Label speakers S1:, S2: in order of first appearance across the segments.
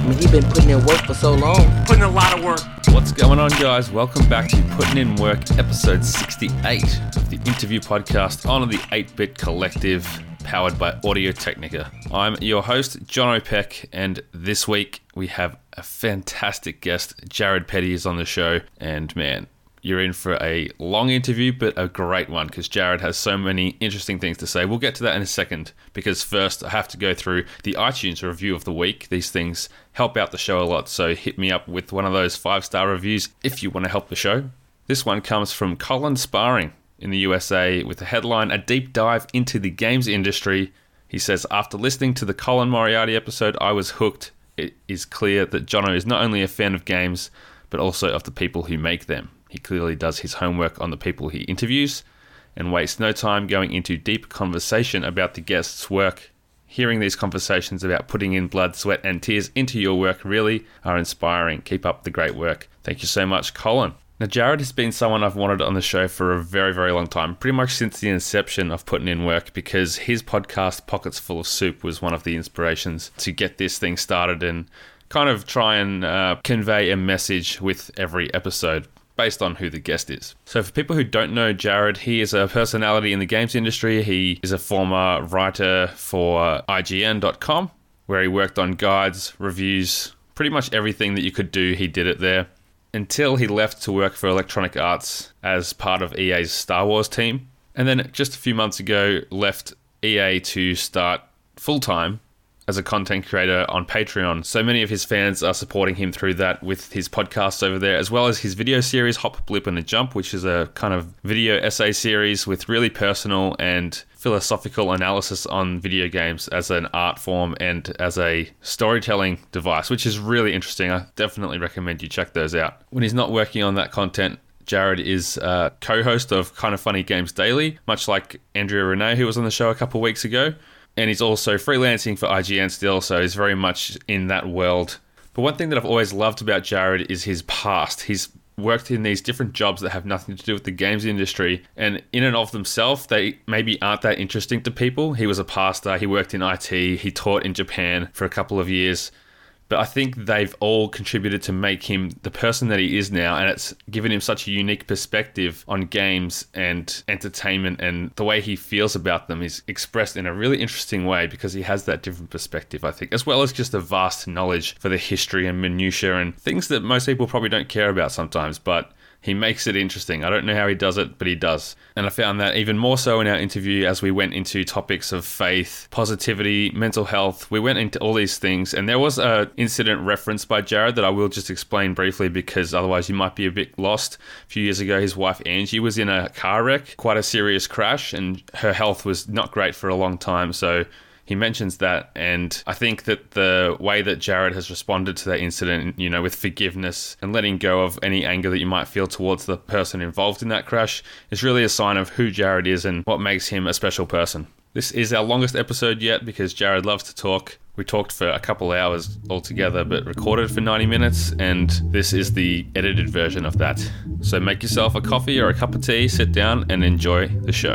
S1: mean, he's been putting in work for so long.
S2: Putting a lot of work.
S3: What's going on, guys? Welcome back to Putting in Work, episode 68 of the interview podcast on the 8-Bit Collective, powered by Audio-Technica. I'm your host, John O'Peck, and this week we have a fantastic guest. Jared Petty is on the show, and man, you're in for a long interview, but a great one, because Jared has so many interesting things to say. We'll get to that in a second, because first I have to go through the iTunes review of the week. These things help out the show a lot, so hit me up with one of those 5-star reviews if you want to help the show. This one comes from Colin Sparring in the USA with the headline, "A Deep Dive into the Games Industry." He says, "After listening to the Colin Moriarty episode, I was hooked. It is clear that Jono is not only a fan of games, but also of the people who make them. He clearly does his homework on the people he interviews and wastes no time going into deep conversation about the guest's work. Hearing these conversations about putting in blood, sweat, and tears into your work really are inspiring. Keep up the great work." Thank you so much, Colin. Now, Jared has been someone I've wanted on the show for a very, very long time, pretty much since the inception of Putting in Work, because his podcast, Pockets Full of Soup, was one of the inspirations to get this thing started and kind of try and convey a message with every episode, based on who the guest is. So for people who don't know Jared, he is a personality in the games industry. He is a former writer for IGN.com, where he worked on guides, reviews, pretty much everything that you could do, he did it there. Until he left to work for Electronic Arts as part of EA's Star Wars team. And then just a few months ago, left EA to start full-time as a content creator on Patreon. So many of his fans are supporting him through that with his podcasts over there, as well as his video series, Hop, Blip, and a Jump, which is a kind of video essay series with really personal and philosophical analysis on video games as an art form and as a storytelling device, which is really interesting. I definitely recommend you check those out. When he's not working on that content, Jared is a co-host of Kind of Funny Games Daily, much like Andrea Renee, who was on the show a couple of weeks ago. And he's also freelancing for IGN still, so he's very much in that world. But one thing that I've always loved about Jared is his past. He's worked in these different jobs that have nothing to do with the games industry, and in and of themselves, they maybe aren't that interesting to people. He was a pastor, he worked in IT, he taught in Japan for a couple of years. But I think they've all contributed to make him the person that he is now, and it's given him such a unique perspective on games and entertainment, and the way he feels about them is expressed in a really interesting way because he has that different perspective, I think, as well as just a vast knowledge for the history and minutiae and things that most people probably don't care about sometimes, but he makes it interesting. I don't know how he does it, but he does. And I found that even more so in our interview as we went into topics of faith, positivity, mental health. We went into all these things, and there was an incident referenced by Jared that I will just explain briefly because otherwise you might be a bit lost. A few years ago, his wife Angie was in a car wreck, quite a serious crash, and her health was not great for a long time. So he mentions that, and I think that the way that Jared has responded to that incident, you know, with forgiveness and letting go of any anger that you might feel towards the person involved in that crash is really a sign of who Jared is and what makes him a special person. This is our longest episode yet because Jared loves to talk. We talked for a couple hours altogether, but recorded for 90 minutes, and this is the edited version of that. So make yourself a coffee or a cup of tea, sit down, and enjoy the show.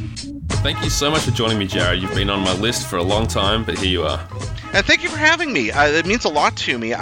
S3: Thank you so much for joining me, Jared. You've been on my list for a long time, but here you are.
S4: And thank you for having me. It means a lot to me.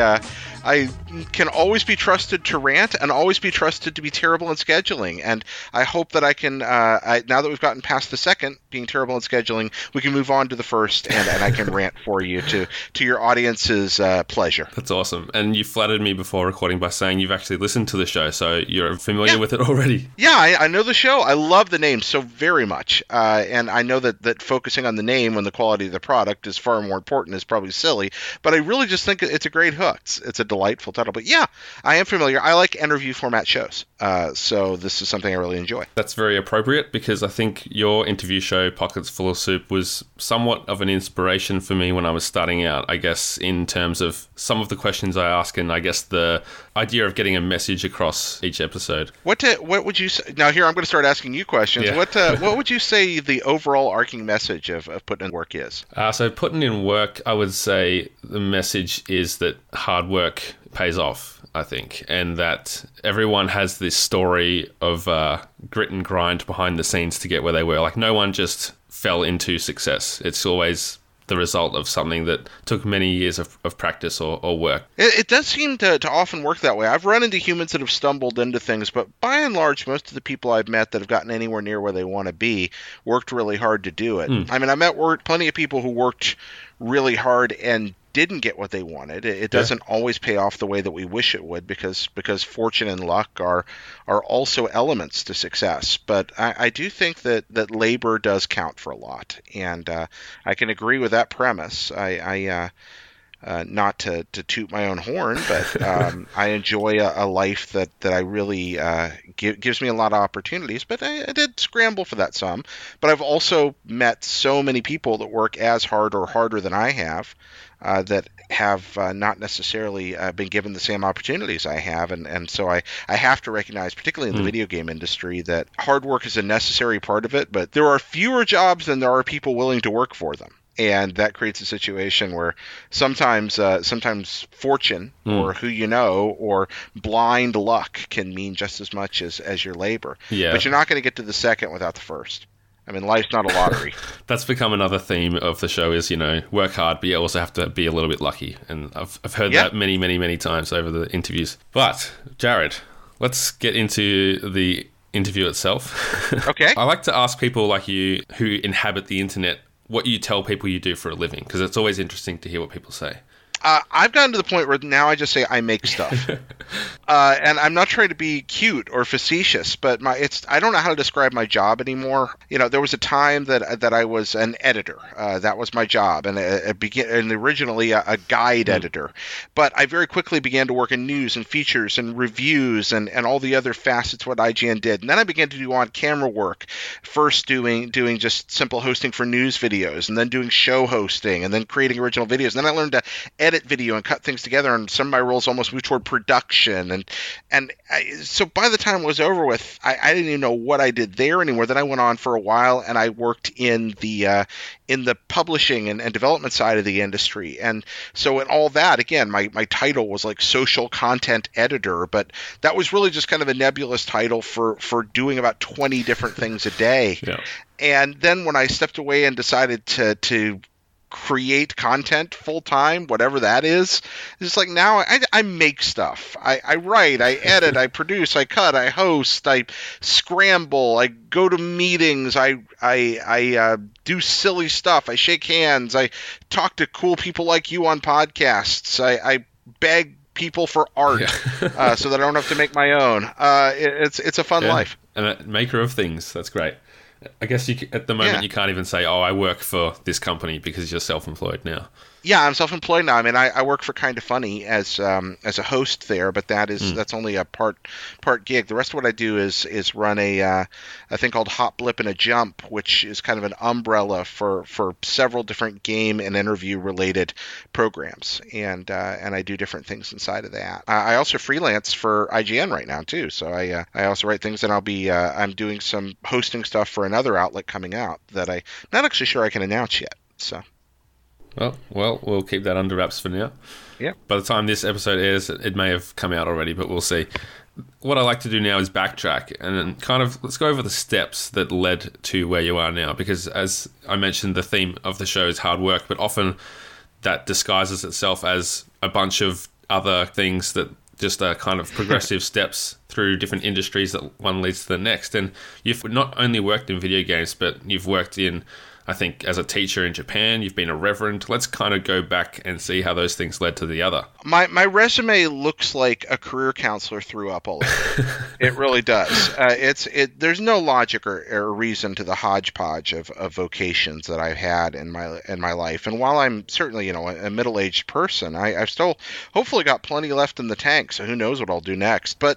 S4: I can always be trusted to rant and always be trusted to be terrible in scheduling. And I hope that I can, now that we've gotten past the second, being terrible in scheduling, we can move on to the first, and I can rant for you to your audience's pleasure.
S3: That's awesome. And you flattered me before recording by saying you've actually listened to the show, so you're familiar with it already.
S4: Yeah, I know the show. I love the name so very much. And I know that focusing on the name when the quality of the product is far more important is probably silly, but I really just think it's a great hook. It's a delightful title. But yeah, I am familiar. I like interview format shows. So this is something I really enjoy.
S3: That's very appropriate because I think your interview show, Pockets Full of Soup, was somewhat of an inspiration for me when I was starting out, I guess, in terms of some of the questions I ask and I guess the idea of getting a message across each episode.
S4: What would you say? Now here I'm going to start asking you questions. Yeah. What would you say the overall arcing message of Putting in Work is?
S3: So Putting in Work, I would say the message is that hard work pays off, I think, and that everyone has this story of grit and grind behind the scenes to get where they were. Like, no one just fell into success. It's always the result of something that took many years of practice or work.
S4: It does seem to often work that way. I've run into humans that have stumbled into things, but by and large, most of the people I've met that have gotten anywhere near where they want to be worked really hard to do it. I mean, I met plenty of people who worked really hard and didn't get what they wanted. It doesn't always pay off the way that we wish it would, because fortune and luck are also elements to success. But I do think that labor does count for a lot, and I can agree with that premise. Not to toot my own horn, but I enjoy a life that I really gives me a lot of opportunities. But I did scramble for that some. But I've also met so many people that work as hard or harder than I have, that have not necessarily been given the same opportunities I have. And so I have to recognize, particularly in the video game industry, that hard work is a necessary part of it. But there are fewer jobs than there are people willing to work for them. And that creates a situation where sometimes fortune or who you know or blind luck can mean just as much as your labor.
S3: Yeah. But
S4: you're not going to get to the second without the first. I mean, life's not a lottery.
S3: That's become another theme of the show is, work hard, but you also have to be a little bit lucky. And I've heard that many, many, many times over the interviews. But, Jared, let's get into the interview itself.
S4: Okay.
S3: I like to ask people like you who inhabit the internet what you tell people you do for a living, because it's always interesting to hear what people say.
S4: I've gotten to the point where now I just say I make stuff, and I'm not trying to be cute or facetious, but I don't know how to describe my job anymore. There was a time that I was an editor. That was my job, and originally a guide editor. But I very quickly began to work in news and features and reviews and all the other facets of what IGN did. And then I began to do on-camera work, first doing just simple hosting for news videos, and then doing show hosting, and then creating original videos. And then I learned to edit video and cut things together, and some of my roles almost moved toward production, so by the time it was over with, I didn't even know what I did there anymore. Then I went on for a while and I worked in the publishing and development side of the industry, and so in all that, again, my title was like social content editor, but that was really just kind of a nebulous title for doing about 20 different things a day. And then when I stepped away and decided to create content full time, whatever that is, it's like now I make stuff. I write, I edit, I produce, I cut, I host, I scramble, I go to meetings, I do silly stuff, I shake hands, I talk to cool people like you on podcasts, I beg people for art so that I don't have to make my own. It's a fun life.
S3: And a maker of things. That's great. I guess at the moment you can't even say, I work for this company, because you're self-employed now.
S4: Yeah, I'm self-employed now. I mean, I work for Kind of Funny as a host there, but that's only a part gig. The rest of what I do is run a thing called Hop, Blip, and a Jump, which is kind of an umbrella for several different game and interview related programs, and I do different things inside of that. I also freelance for IGN right now too, so I also write things, and I'm doing some hosting stuff for another outlet coming out that I'm not actually sure I can announce yet. So.
S3: Well, we'll keep that under wraps for now.
S4: Yeah.
S3: By the time this episode airs, it may have come out already, but we'll see. What I like to do now is backtrack and then kind of let's go over the steps that led to where you are now, because as I mentioned, the theme of the show is hard work, but often that disguises itself as a bunch of other things that just are kind of progressive steps through different industries that one leads to the next. And you've not only worked in video games, but you've worked in, I think, as a teacher in Japan, you've been a reverend. Let's kind of go back and see how those things led to the other. My resume looks like a career counselor threw up all over. It really does. There's no logic or reason to the hodgepodge of vocations that I've had in my life. And while I'm certainly a middle-aged person, I've still hopefully got plenty left in the tank. So who knows what I'll do next? But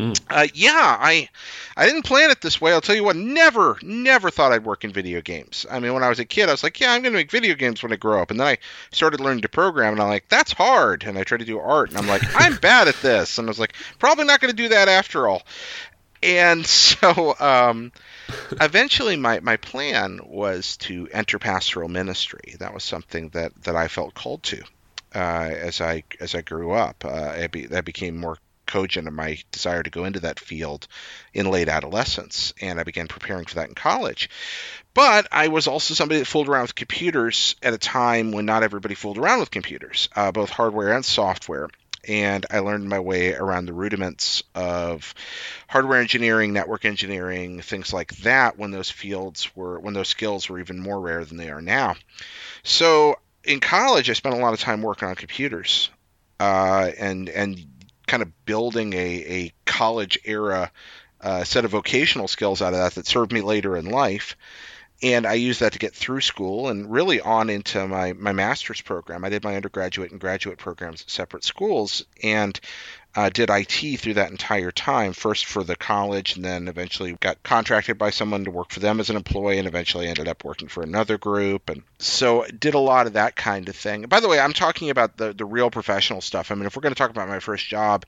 S3: I didn't plan it this way. I'll tell you what, never thought I'd work in video games. I mean, when I was a kid, I was like, I'm going to make video games when I grow up. And then I started learning to program, and I'm like, that's hard. And I tried to do art, and I'm like, I'm bad at this. And I was like, probably not going to do that after all. And so eventually my plan was to enter pastoral ministry. That was something that I felt called to as I grew up. That became more
S4: cogent of my desire to go into that field in late adolescence, and I began preparing for that in college. But I was also somebody that fooled around with computers at a time when not everybody fooled around with computers, both hardware and software. And I learned my way around the rudiments of hardware engineering, network engineering, things like that when those skills were even more rare than they are now. So in college, I spent a lot of time working on computers and kind of building a college era set of vocational skills out of that served me later in life. And I used that to get through school and really on into my master's program. I did my undergraduate and graduate programs at separate schools and did IT through that entire time, first for the college and then eventually got contracted by someone to work for them as an employee and eventually ended up working for another group. And so did a lot of that kind of thing. By the way, I'm talking about the real professional stuff. I mean, if we're going to talk about my first job,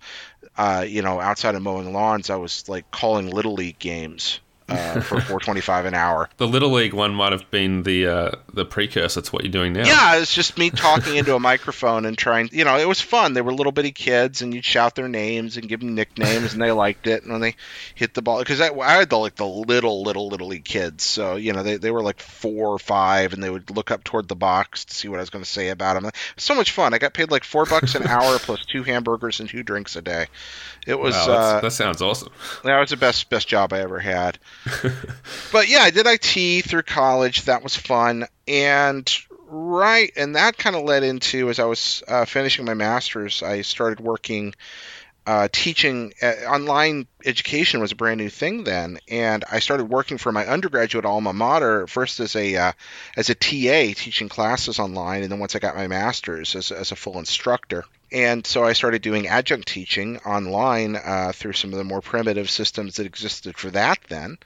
S4: outside of mowing lawns, I was like calling Little League games. For $4.25 an hour.
S3: The Little League one might have been the precursor to what you're doing now.
S4: Yeah, it's just me talking into a microphone and trying. It was fun. They were little bitty kids, and you'd shout their names and give them nicknames, and they liked it. And when they hit the ball, because I had the little league kids, so they were like 4 or 5, and they would look up toward the box to see what I was going to say about them. It was so much fun. I got paid like $4 an hour plus 2 hamburgers and 2 drinks a day. It was
S3: that sounds awesome.
S4: That was the best job I ever had. But yeah, I did IT through college. That was fun. And that kind of led into, as I was finishing my master's, I started working teaching. Online education was a brand new thing then, and I started working for my undergraduate alma mater first as a TA teaching classes online, and then once I got my master's as a full instructor. And so I started doing adjunct teaching online through some of the more primitive systems that existed for that then.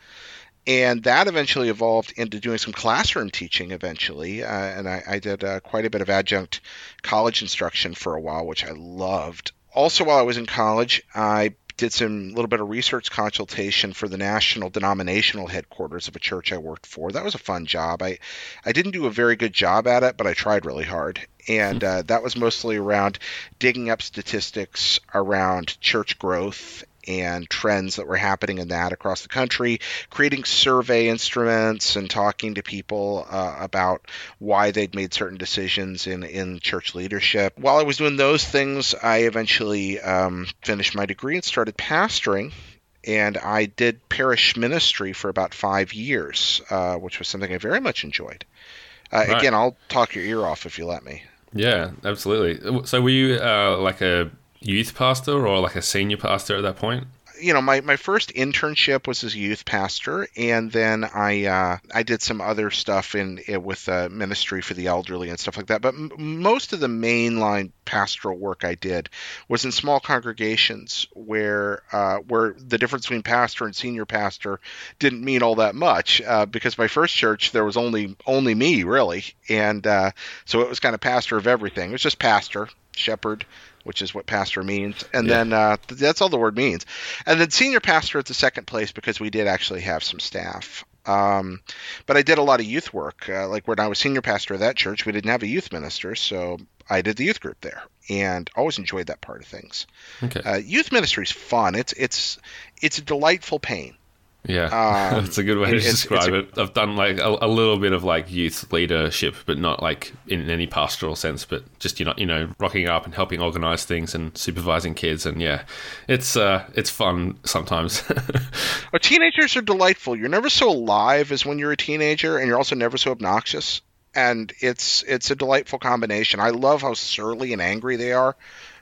S4: And that eventually evolved into doing some classroom teaching eventually. And I did quite a bit of adjunct college instruction for a while, which I loved. Also, while I was in college, I did some little bit of research consultation for the national denominational headquarters of a church I worked for. That was a fun job. I didn't do a very good job at it, but I tried really hard. And that was mostly around digging up statistics around church growth and trends that were happening in that across the country, creating survey instruments and talking to people about why they'd made certain decisions in church leadership. While I was doing those things, I eventually finished my degree and started pastoring. And I did parish ministry for about 5 years, which was something I very much enjoyed. Right. Again, I'll talk your ear off if you let me.
S3: Yeah, absolutely. So were you like a youth pastor or like a senior pastor at that point?
S4: My first internship was as a youth pastor, and then I did some other stuff with ministry for the elderly and stuff like that. But most of the mainline pastoral work I did was in small congregations where the difference between pastor and senior pastor didn't mean all that much because my first church there was only me really, and so it was kind of pastor of everything. It was just pastor, shepherd, which is what pastor means. And then that's all the word means. And then senior pastor at the second place because we did actually have some staff. But I did a lot of youth work. Like when I was senior pastor of that church, we didn't have a youth minister, so I did the youth group there and always enjoyed that part of things.
S3: Okay.
S4: Youth ministry is fun. It's a delightful pain.
S3: Yeah, that's a good way to describe it. I've done like a little bit of like youth leadership, but not like in any pastoral sense, but just, rocking up and helping organize things and supervising kids. And yeah, it's fun sometimes.
S4: Well, teenagers are delightful. You're never so alive as when you're a teenager, and you're also never so obnoxious. And it's a delightful combination. I love how surly and angry they are.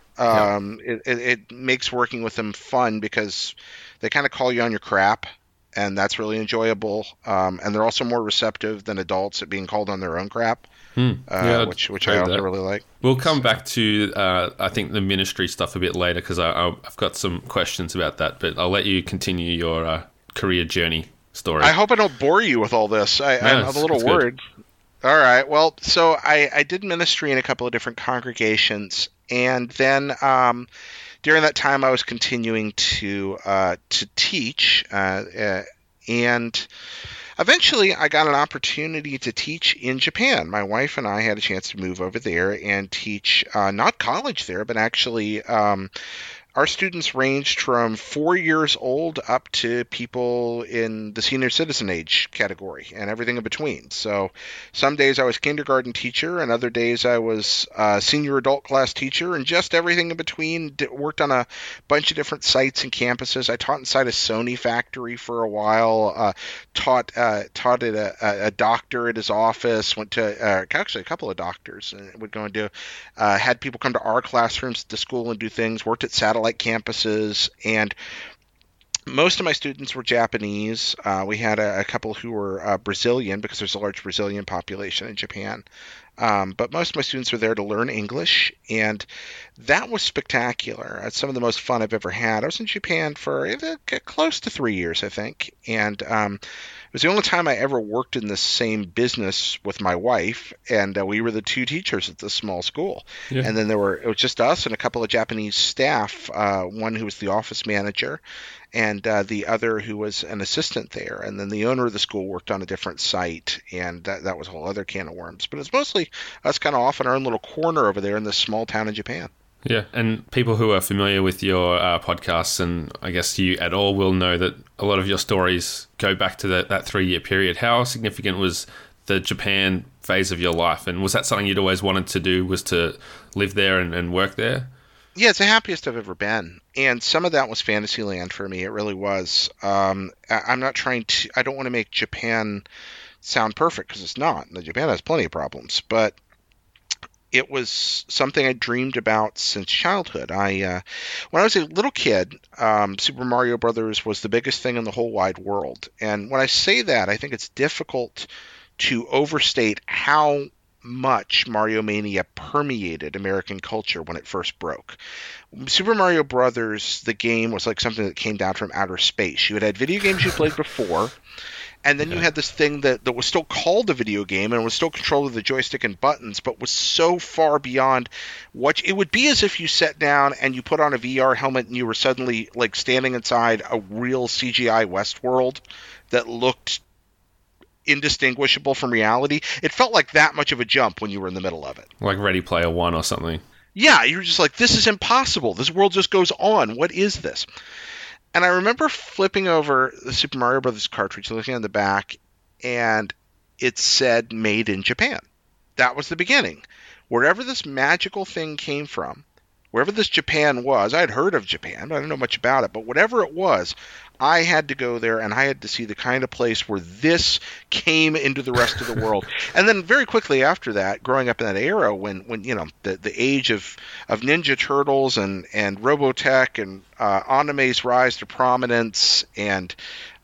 S4: It makes working with them fun because they kind of call you on your crap. And that's really enjoyable. And they're also more receptive than adults at being called on their own crap, which I also really like.
S3: We'll come back to, I think, the ministry stuff a bit later because I've got some questions about that. But I'll let you continue your career journey story.
S4: I hope I don't bore you with all this. I'm a little worried. Good. All right. Well, so I did ministry in a couple of different congregations. And then during that time, I was continuing to teach, and eventually I got an opportunity to teach in Japan. My wife and I had a chance to move over there and teach not college there, but actually our students ranged from 4 years old up to people in the senior citizen age category and everything in between. So some days I was kindergarten teacher, and other days I was senior adult class teacher, and just everything in between. Worked on a bunch of different sites and campuses. I taught inside a Sony factory for a while. Taught at a doctor at his office. Went to actually a couple of doctors, and would go and do. Had people come to our classrooms at the school and do things. Worked at satellite campuses, and most of my students were Japanese. We had a couple who were Brazilian, because there's a large Brazilian population in Japan. But most of my students were there to learn English, and that was spectacular. It's some of the most fun I've ever had. I was in Japan for close to 3 years, I think, and it was the only time I ever worked in the same business with my wife, and we were the two teachers at this small school. Yeah. And then it was just us and a couple of Japanese staff, one who was the office manager, and the other who was an assistant there. And then the owner of the school worked on a different site, and that was a whole other can of worms. But it's mostly us kind of off in our own little corner over there in this small town in Japan.
S3: Yeah, and people who are familiar with your podcasts, and I guess you at all, will know that a lot of your stories go back to that 3-year period. How significant was the Japan phase of your life? And was that something you'd always wanted to do, was to live there and work there?
S4: Yeah, it's the happiest I've ever been. And some of that was Fantasyland for me. It really was. I don't want to make Japan sound perfect, because it's not. Japan has plenty of problems, but it was something I dreamed about since childhood. When I was a little kid, Super Mario Brothers was the biggest thing in the whole wide world. And when I say that, I think it's difficult to overstate how much Mario Mania permeated American culture when it first broke. Super Mario Brothers, the game, was like something that came down from outer space. You had video games you played before, and then you had this thing that was still called a video game and was still controlled with the joystick and buttons, but was so far beyond what it would be as if you sat down and you put on a VR helmet and you were suddenly like standing inside a real CGI Westworld that looked indistinguishable from reality. It felt like that much of a jump when you were in the middle of it.
S3: Like Ready Player One or something.
S4: Yeah, you were just like, this is impossible. This world just goes on. What is this? And I remember flipping over the Super Mario Brothers cartridge, looking on the back, and it said "Made in Japan." That was the beginning. Wherever this magical thing came from, wherever this Japan was, I had heard of Japan, but I didn't know much about it. But whatever it was, I had to go there, and I had to see the kind of place where this came into the rest of the world. And then very quickly after that, growing up in that era when you know, the age of Ninja Turtles and Robotech and anime's rise to prominence, and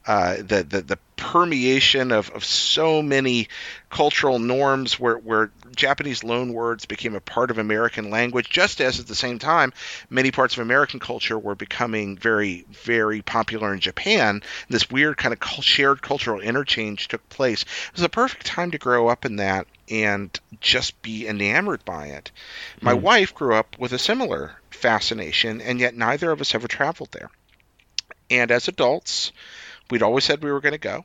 S4: the permeation of so many cultural norms where Japanese loanwords became a part of American language, just as at the same time many parts of American culture were becoming very, very popular in Japan. This weird kind of shared cultural interchange took place. It was a perfect time to grow up in that and just be enamored by it. My wife grew up with a similar fascination, and yet neither of us ever traveled there. And as adults, we'd always said we were going to go.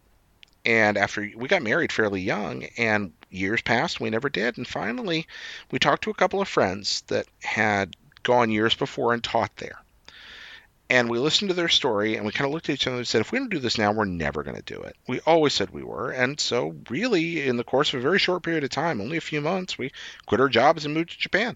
S4: And after we got married fairly young, and years passed, we never did. And finally, we talked to a couple of friends that had gone years before and taught there. And we listened to their story, and we kind of looked at each other and said, if we don't do this now, we're never going to do it. We always said we were. And so really, in the course of a very short period of time, only a few months, we quit our jobs and moved to Japan.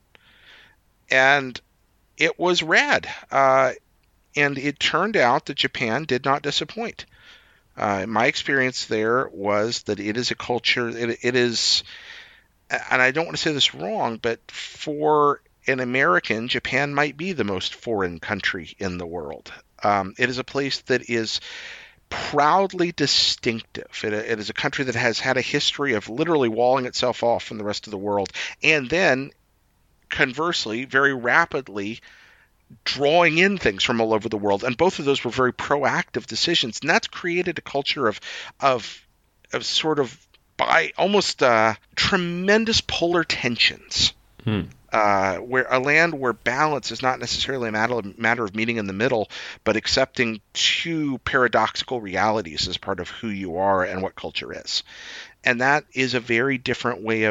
S4: And it was rad. And it turned out that Japan did not disappoint. My experience there was that it is a culture, it is, and I don't want to say this wrong, but for an American, Japan might be the most foreign country in the world. It is a place that is proudly distinctive. It is a country that has had a history of literally walling itself off from the rest of the world, and then, conversely, very rapidly drawing in things from all over the world. And both of those were very proactive decisions. And that's created a culture of sort of by almost tremendous polar tensions. Where a land where balance is not necessarily a matter of meeting in the middle, but accepting two paradoxical realities as part of who you are and what culture is. And that is a very different way of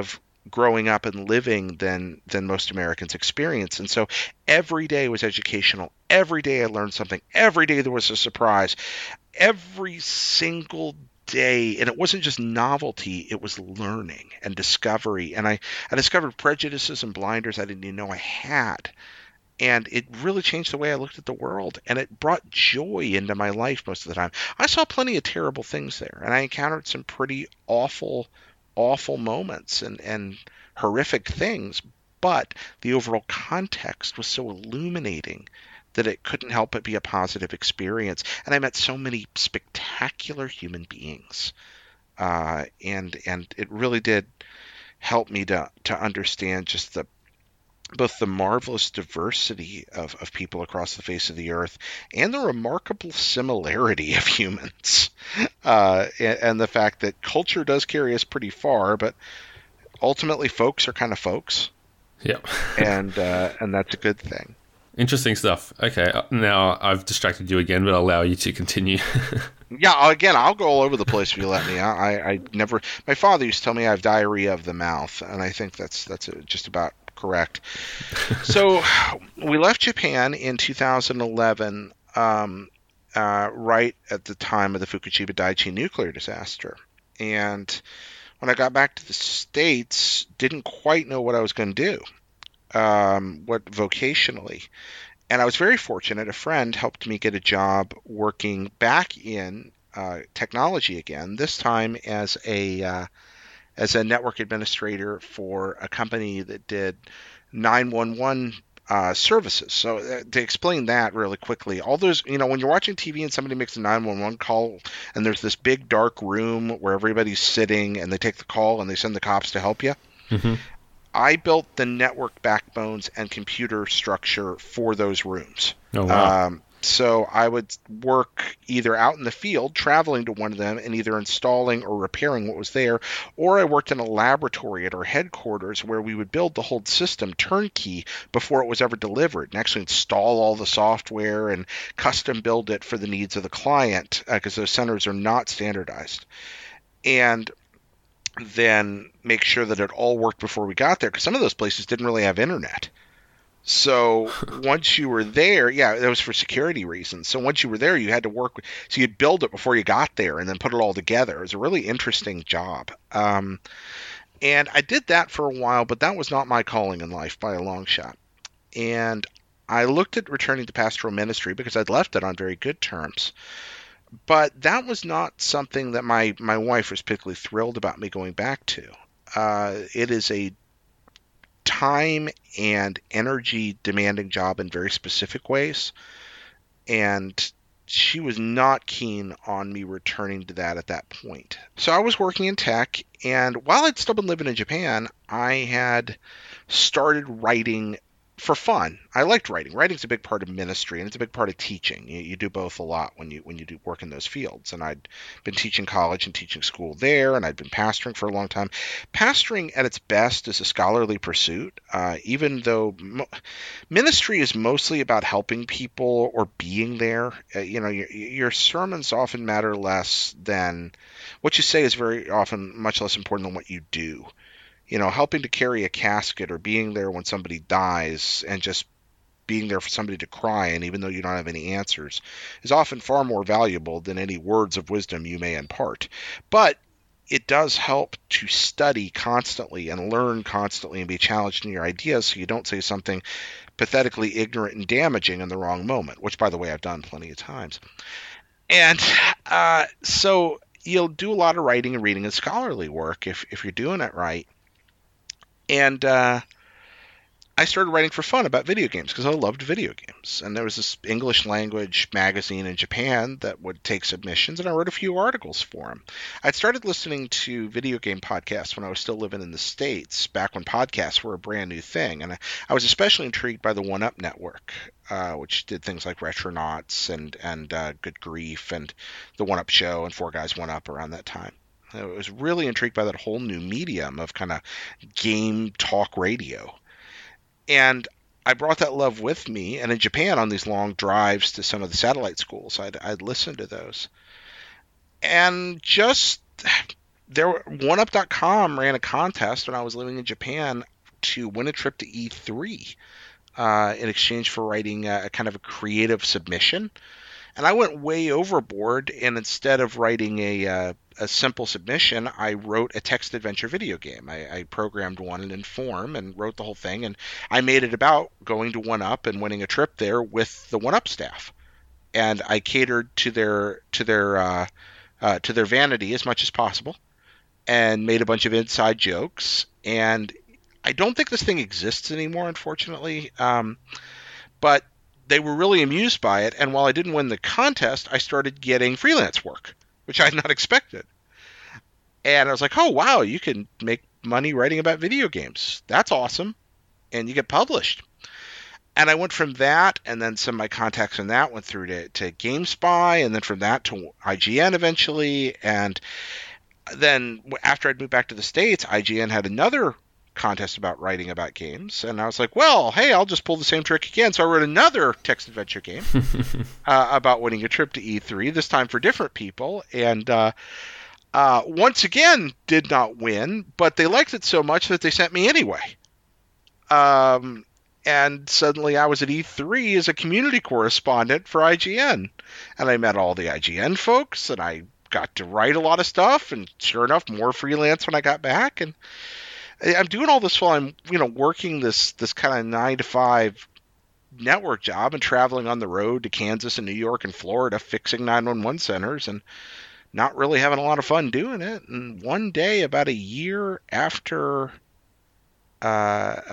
S4: growing up and living than most Americans experience. And so every day was educational. Every day I learned something. Every day there was a surprise. Every single day, and it wasn't just novelty, it was learning and discovery. And I discovered prejudices and blinders I didn't even know I had. And it really changed the way I looked at the world, and it brought joy into my life most of the time. I saw plenty of terrible things there, and I encountered some pretty awful moments and horrific things, but the overall context was so illuminating that it couldn't help but be a positive experience. And I met so many spectacular human beings, and it really did help me to understand just both the marvelous diversity of people across the face of the earth and the remarkable similarity of humans, and the fact that culture does carry us pretty far, but ultimately folks are kind of folks.
S3: Yep.
S4: And that's a good thing.
S3: Interesting stuff. Okay, now I've distracted you again, but I'll allow you to continue.
S4: Yeah, again, I'll go all over the place if you let me. I never. My father used to tell me I have diarrhea of the mouth, and I think that's just about correct. So we left Japan in 2011, right at the time of the Fukushima Daiichi nuclear disaster. And when I got back to the States, didn't quite know what I was going to do, what vocationally. And I was very fortunate. A friend helped me get a job working back in technology again, this time as a network administrator for a company that did 911 services. So to explain that really quickly, all those, when you're watching TV and somebody makes a 911 call and there's this big dark room where everybody's sitting and they take the call and they send the cops to help you. Mm-hmm. I built the network backbones and computer structure for those rooms.
S3: Oh, wow.
S4: So I would work either out in the field, traveling to one of them and either installing or repairing what was there, or I worked in a laboratory at our headquarters where we would build the whole system turnkey before it was ever delivered and actually install all the software and custom build it for the needs of the client, because those centers are not standardized. And then make sure that it all worked before we got there, because some of those places didn't really have internet. So once you were there, that was for security reasons. So once you were there, you had to work. So you'd build it before you got there and then put it all together. It was a really interesting job. And I did that for a while, but that was not my calling in life by a long shot. And I looked at returning to pastoral ministry because I'd left it on very good terms. But that was not something that my wife was particularly thrilled about me going back to. It is a time and energy demanding job in very specific ways, and she was not keen on me returning to that at that point. So I was working in tech, and while I'd still been living in Japan, I had started writing for fun. I liked writing. Writing's a big part of ministry, and it's a big part of teaching. You do both a lot when you do work in those fields. And I'd been teaching college and teaching school there, and I'd been pastoring for a long time. Pastoring at its best is a scholarly pursuit, even though ministry is mostly about helping people or being there. Your sermons often matter less than what you say is very often much less important than what you do. Helping to carry a casket or being there when somebody dies and just being there for somebody to cry, and even though you don't have any answers, is often far more valuable than any words of wisdom you may impart. But it does help to study constantly and learn constantly and be challenged in your ideas so you don't say something pathetically ignorant and damaging in the wrong moment, which, by the way, I've done plenty of times. And so you'll do a lot of writing and reading and scholarly work if you're doing it right. And I started writing for fun about video games because I loved video games. And there was this English language magazine in Japan that would take submissions, and I wrote a few articles for them. I'd started listening to video game podcasts when I was still living in the States, back when podcasts were a brand new thing. And I was especially intrigued by the 1UP Network, which did things like Retronauts and Good Grief and the 1UP Show and Four Guys 1UP around that time. I was really intrigued by that whole new medium of kind of game talk radio. And I brought that love with me. And in Japan, on these long drives to some of the satellite schools, I'd listen to those. And just OneUp.com ran a contest when I was living in Japan to win a trip to E3 in exchange for writing a kind of a creative submission. And I went way overboard, and instead of writing a simple submission, I wrote a text adventure video game. I programmed one in Inform and wrote the whole thing, and I made it about going to OneUp and winning a trip there with the OneUp staff. And I catered to their vanity as much as possible, and made a bunch of inside jokes. And I don't think this thing exists anymore, unfortunately. But they were really amused by it, and while I didn't win the contest, I started getting freelance work, which I had not expected. And I was like, oh, wow, you can make money writing about video games. That's awesome. And you get published. And I went from that, and then some of my contacts from that went through to GameSpy, and then from that to IGN eventually. And then after I'd moved back to the States, IGN had another contest about writing about games, and I was like, well, hey, I'll just pull the same trick again. So I wrote another text adventure game about winning a trip to E3, this time for different people, and once again did not win, but they liked it so much that they sent me anyway. And suddenly I was at E3 as a community correspondent for IGN, and I met all the IGN folks, and I got to write a lot of stuff, and sure enough, more freelance when I got back. And I'm doing all this while I'm, working this kind of 9 to 5 network job and traveling on the road to Kansas and New York and Florida, fixing 911 centers, and not really having a lot of fun doing it. And one day, about a year after I'd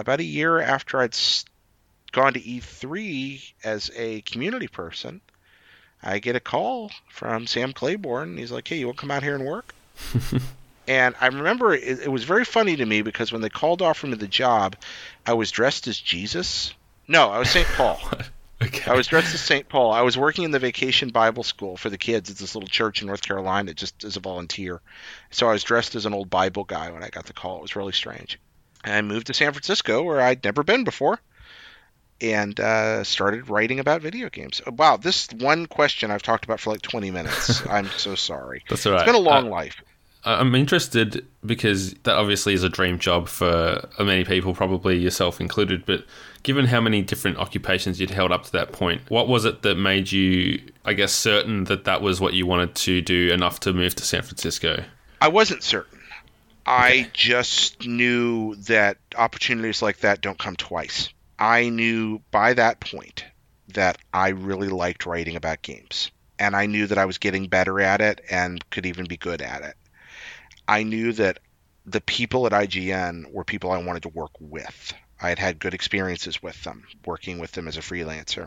S4: gone to E3 as a community person, I get a call from Sam Claiborne. He's like, hey, you want to come out here and work? And I remember it was very funny to me because when they called off me the job, I was dressed as Jesus. No, I was St. Paul.
S3: Okay.
S4: I was dressed as St. Paul. I was working in the Vacation Bible School for the kids. It's this little church in North Carolina just as a volunteer. So I was dressed as an old Bible guy when I got the call. It was really strange. And I moved to San Francisco, where I'd never been before, and started writing about video games. Wow, this one question I've talked about for like 20 minutes. I'm so sorry.
S3: That's all right.
S4: It's been a long life.
S3: I'm interested because that obviously is a dream job for many people, probably yourself included. But given how many different occupations you'd held up to that point, what was it that made you, I guess, certain that that was what you wanted to do enough to move to San Francisco?
S4: I wasn't certain. I just knew that opportunities like that don't come twice. I knew by that point that I really liked writing about games. And I knew that I was getting better at it and could even be good at it. I knew that the people at IGN were people I wanted to work with. I had had good experiences with them, working with them as a freelancer.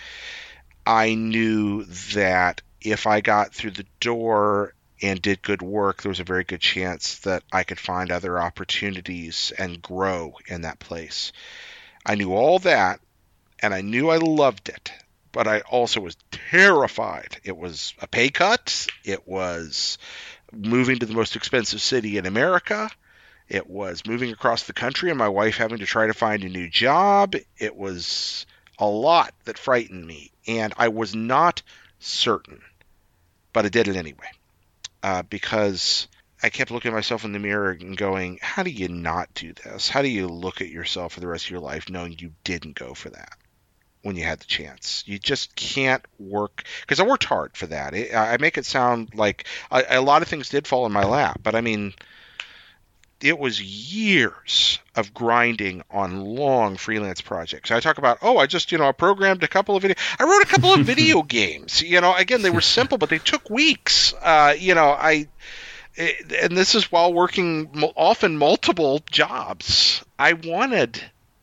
S4: I knew that if I got through the door and did good work, there was a very good chance that I could find other opportunities and grow in that place. I knew all that, and I knew I loved it, but I also was terrified. It was a pay cut. It was moving to the most expensive city in America. It was moving across the country and my wife having to try to find a new job. It was a lot that frightened me, and I was not certain, but I did it anyway, because I kept looking at myself in the mirror and going, how do you not do this? How do you look at yourself for the rest of your life knowing you didn't go for that when you had the chance? You just can't work, because I worked hard for that. I make it sound like a lot of things did fall in my lap, but I mean, it was years of grinding on long freelance projects. I talk about, I just, I programmed a couple of I wrote a couple of video games. Again, they were simple, but they took weeks. And this is while working often multiple jobs. I wanted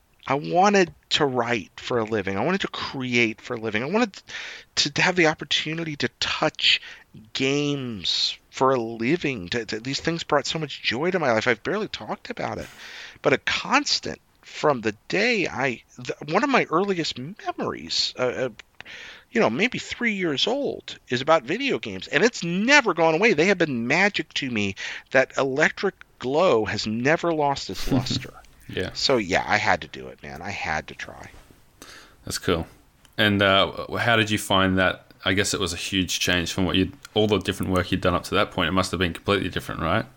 S4: to write for a living. I wanted to create for a living. I wanted to have the opportunity to touch games for a living. These things brought so much joy to my life. I've barely talked about it, but a constant from the day one of my earliest memories, maybe 3 years old, is about video games, and it's never gone away. They have been magic to me. That electric glow has never lost its luster.
S3: Yeah.
S4: So yeah, I had to do it, man. I had to try.
S3: That's cool. And how did you find that? I guess it was a huge change from all the different work you'd done up to that point. It must have been completely different, right?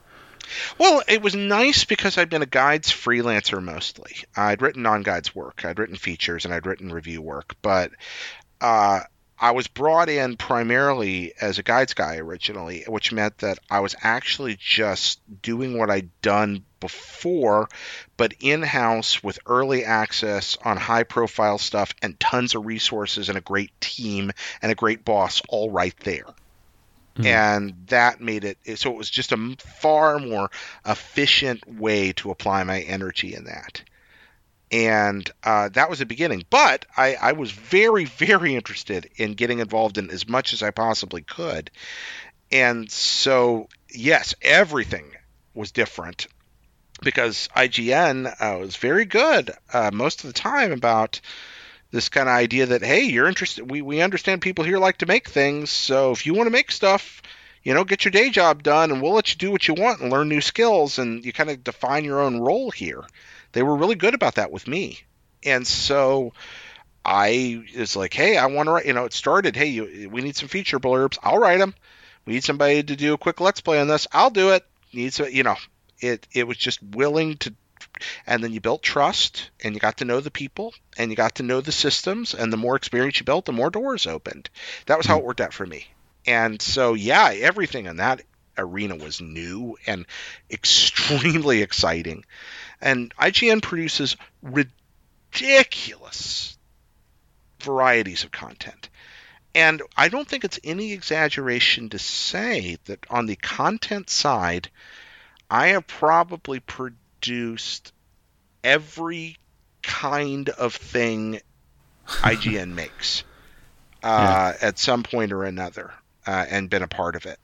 S4: Well, it was nice because I'd been a guides freelancer mostly. I'd written non-guides work, I'd written features, and I'd written review work, but uh, I was brought in primarily as a guides guy originally, which meant that I was actually just doing what I'd done before, but in-house with early access on high-profile stuff and tons of resources and a great team and a great boss all right there. And that made it so it was just a far more efficient way to apply my energy in that. And that was the beginning. But I was very, very interested in getting involved in as much as I possibly could. And so, yes, everything was different because IGN was very good most of the time about this kind of idea that, hey, you're interested. We understand people here like to make things. So if you want to make stuff, get your day job done and we'll let you do what you want and learn new skills. And you kind of define your own role here. They were really good about that with me. And so I was like, hey, I want to write, it started, hey, we need some feature blurbs. I'll write them. We need somebody to do a quick let's play on this. I'll do it. It was just willing to. And then you built trust and you got to know the people and you got to know the systems, and the more experience you built, the more doors opened. That was how it worked out for me. And so, yeah, everything in that arena was new and extremely exciting. And IGN produces ridiculous varieties of content. And I don't think it's any exaggeration to say that on the content side, I have probably produced every kind of thing IGN makes at some point or another, and been a part of it.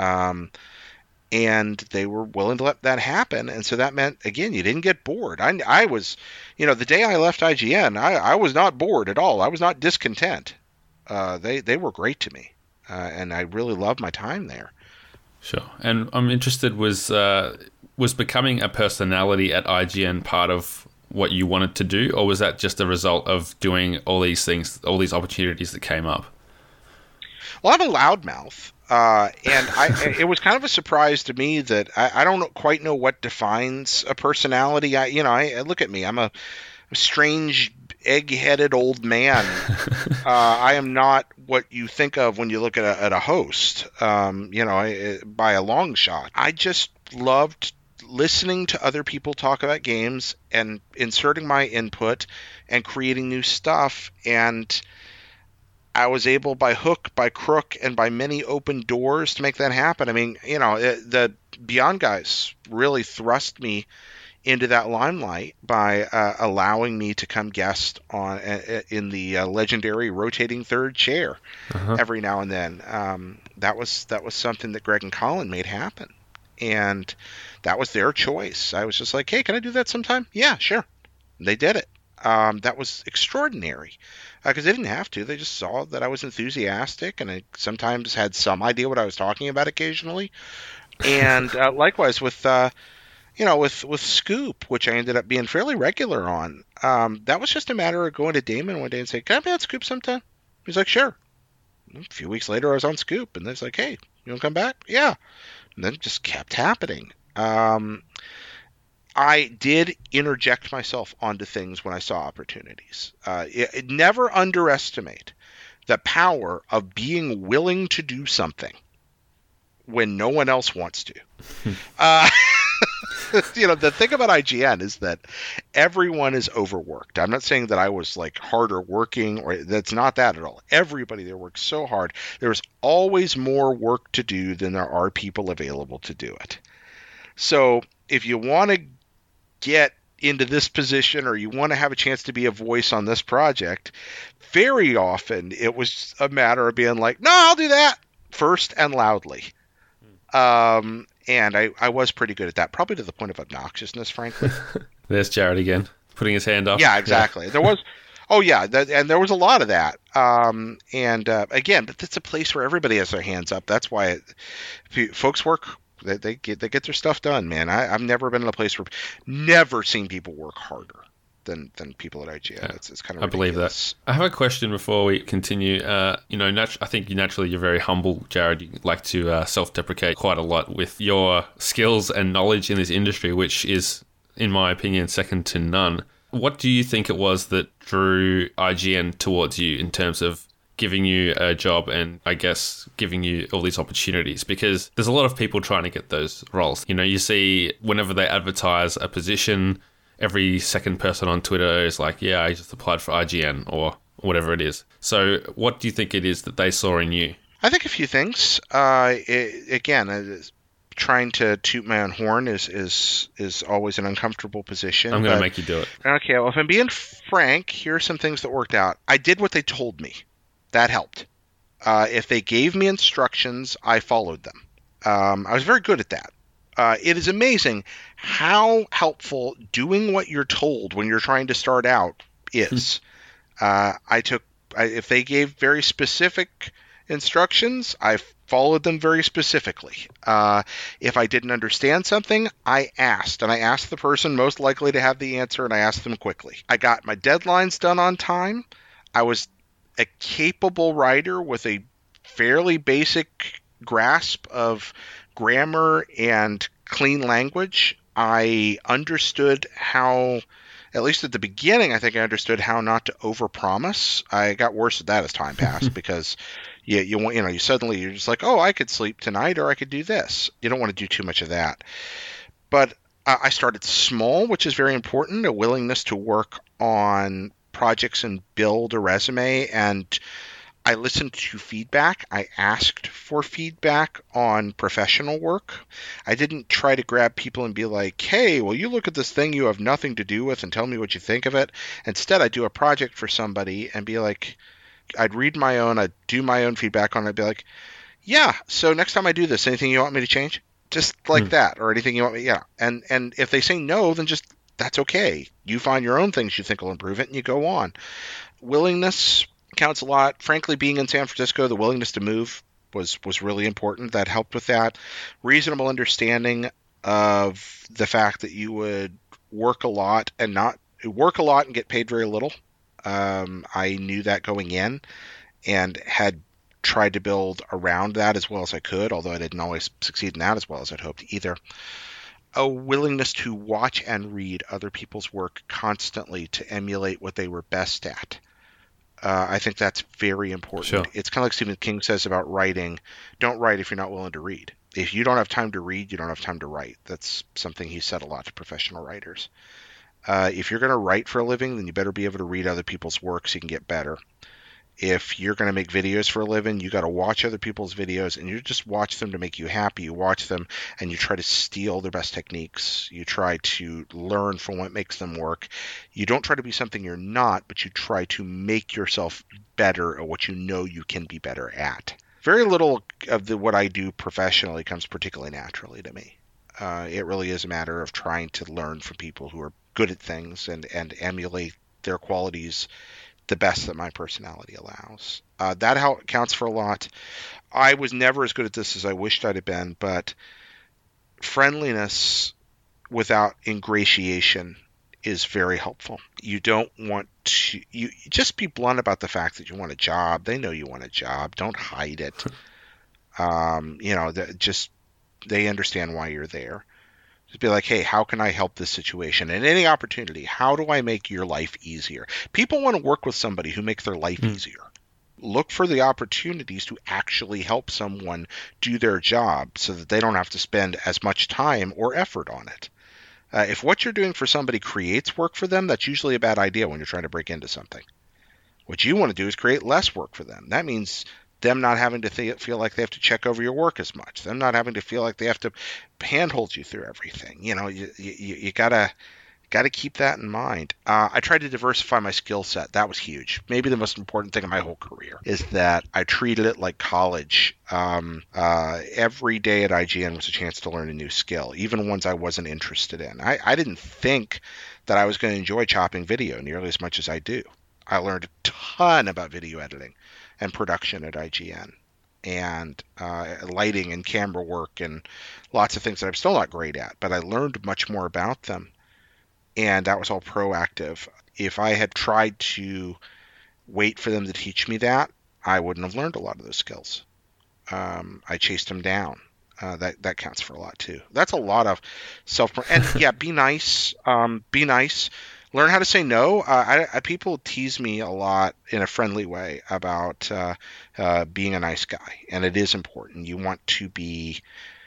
S4: And they were willing to let that happen. And so that meant, again, you didn't get bored. I was, the day I left IGN, I was not bored at all. I was not discontent. They were great to me. And I really loved my time there.
S3: Sure. And I'm interested, was becoming a personality at IGN part of what you wanted to do, or was that just a result of doing all these things, all these opportunities that came up?
S4: Well, I'm a loudmouth. And it was kind of a surprise to me that I don't quite know what defines a personality. I look at me. I'm a strange, egg-headed old man. I am not what you think of when you look at a host, by a long shot. I just loved listening to other people talk about games and inserting my input and creating new stuff. And I was able, by hook, by crook, and by many open doors, to make that happen. I mean, the Beyond guys really thrust me into that limelight by allowing me to come guest on in the legendary rotating third chair every now and then. That was something that Greg and Colin made happen, and that was their choice. I was just like, hey, can I do that sometime? Yeah, sure. And they did it. That was extraordinary. Because they didn't have to. They just saw that I was enthusiastic, and I sometimes had some idea what I was talking about occasionally. And likewise with with Scoop, which I ended up being fairly regular on. That was just a matter of going to Damon one day and saying, can I be on Scoop sometime? He's like, sure. A few weeks later, I was on Scoop, and it's like, hey, you want to come back? Yeah. And then it just kept happening. I did interject myself onto things when I saw opportunities. Never underestimate the power of being willing to do something when no one else wants to. The thing about IGN is that everyone is overworked. I'm not saying that I was like harder working, or that's not that at all. Everybody there works so hard. There's always more work to do than there are people available to do it. So if you want to get into this position, or you want to have a chance to be a voice on this project, very often it was a matter of being like, no, I'll do that first and loudly. And I was pretty good at that, probably to the point of obnoxiousness, frankly.
S3: There's Jared again, putting his hand up.
S4: Yeah, exactly. Yeah. There was, and there was a lot of that. Again, but that's a place where everybody has their hands up. That's why folks work. They get their stuff done, man. I've never been in a place where never seen people work harder. than people at IGN.
S3: Yeah,
S4: it's kind of
S3: I believe that. I have a question before we continue. I think you're very humble, Jared. You like to self-deprecate quite a lot with your skills and knowledge in this industry, which is, in my opinion, second to none. What do you think it was that drew IGN towards you in terms of giving you a job and, I guess, giving you all these opportunities? Because there's a lot of people trying to get those roles. You see whenever they advertise a position, every second person on Twitter is like, yeah, I just applied for IGN or whatever it is. So what do you think it is that they saw in you?
S4: I think a few things. Trying to toot my own horn is always an uncomfortable position.
S3: I'm going to make you do it.
S4: Okay, well, if I'm being frank, here are some things that worked out. I did what they told me. That helped. If they gave me instructions, I followed them. I was very good at that. It is amazing how helpful doing what you're told when you're trying to start out is. If they gave very specific instructions, I followed them very specifically. If I didn't understand something, I asked, and I asked the person most likely to have the answer, and I asked them quickly. I got my deadlines done on time. I was a capable writer with a fairly basic grasp of grammar and clean language. I understood how, at least at the beginning, I think I understood how not to overpromise. I got worse at that as time passed because you suddenly you're just like, oh, I could sleep tonight or I could do this. You don't want to do too much of that. But I started small, which is very important, a willingness to work on projects and build a resume, and I listened to feedback. I asked for feedback on professional work. I didn't try to grab people and be like, hey, well, you look at this thing you have nothing to do with and tell me what you think of it. Instead, I'd do a project for somebody and be like, I'd read my own, I'd do my own feedback on it. I'd be like, yeah, so next time I do this, anything you want me to change? Just like that, or anything you want me, yeah. And if they say no, then just, that's okay. You find your own things you think will improve it and you go on. Willingness counts a lot. Frankly, being in San Francisco, the willingness to move was really important. That helped with that. Reasonable understanding of the fact that you would work a lot and get paid very little. I knew that going in and had tried to build around that as well as I could, although I didn't always succeed in that as well as I'd hoped either. A willingness to watch and read other people's work constantly to emulate what they were best at. I think that's very important.
S3: Sure.
S4: It's kind of like Stephen King says about writing. Don't write if you're not willing to read. If you don't have time to read, you don't have time to write. That's something he said a lot to professional writers. If you're going to write for a living, then you better be able to read other people's work so you can get better. If you're going to make videos for a living, you got to watch other people's videos, and you just watch them to make you happy. You watch them and you try to steal their best techniques. You try to learn from what makes them work. You don't try to be something you're not, but you try to make yourself better at what you know you can be better at. Very little of what I do professionally comes particularly naturally to me. It really is a matter of trying to learn from people who are good at things and emulate their qualities the best that my personality allows. That counts for a lot. I was never as good at this as I wished I'd have been, but friendliness without ingratiation is very helpful. You don't want to, you just be blunt about the fact that you want a job. They know you want a job. Don't hide it. They understand why you're there. Just be like, hey, how can I help this situation? And any opportunity, how do I make your life easier? People want to work with somebody who makes their life easier. Look for the opportunities to actually help someone do their job so that they don't have to spend as much time or effort on it. If what you're doing for somebody creates work for them, that's usually a bad idea when you're trying to break into something. What you want to do is create less work for them. That means them not having to feel like they have to check over your work as much. Them not having to feel like they have to handhold you through everything. You gotta keep that in mind. I tried to diversify my skill set. That was huge. Maybe the most important thing in my whole career is that I treated it like college. Every day at IGN was a chance to learn a new skill, even ones I wasn't interested in. I didn't think that I was going to enjoy chopping video nearly as much as I do. I learned a ton about video editing and production at IGN, and lighting and camera work and lots of things that I'm still not great at, but I learned much more about them, and that was all proactive. if I had tried to wait for them to teach me that, I wouldn't have learned a lot of those skills. I chased them down. That counts for a lot too. That's a lot of and yeah, be nice. Be nice. Learn how to say no. People tease me a lot in a friendly way about being a nice guy, and it is important. You want to be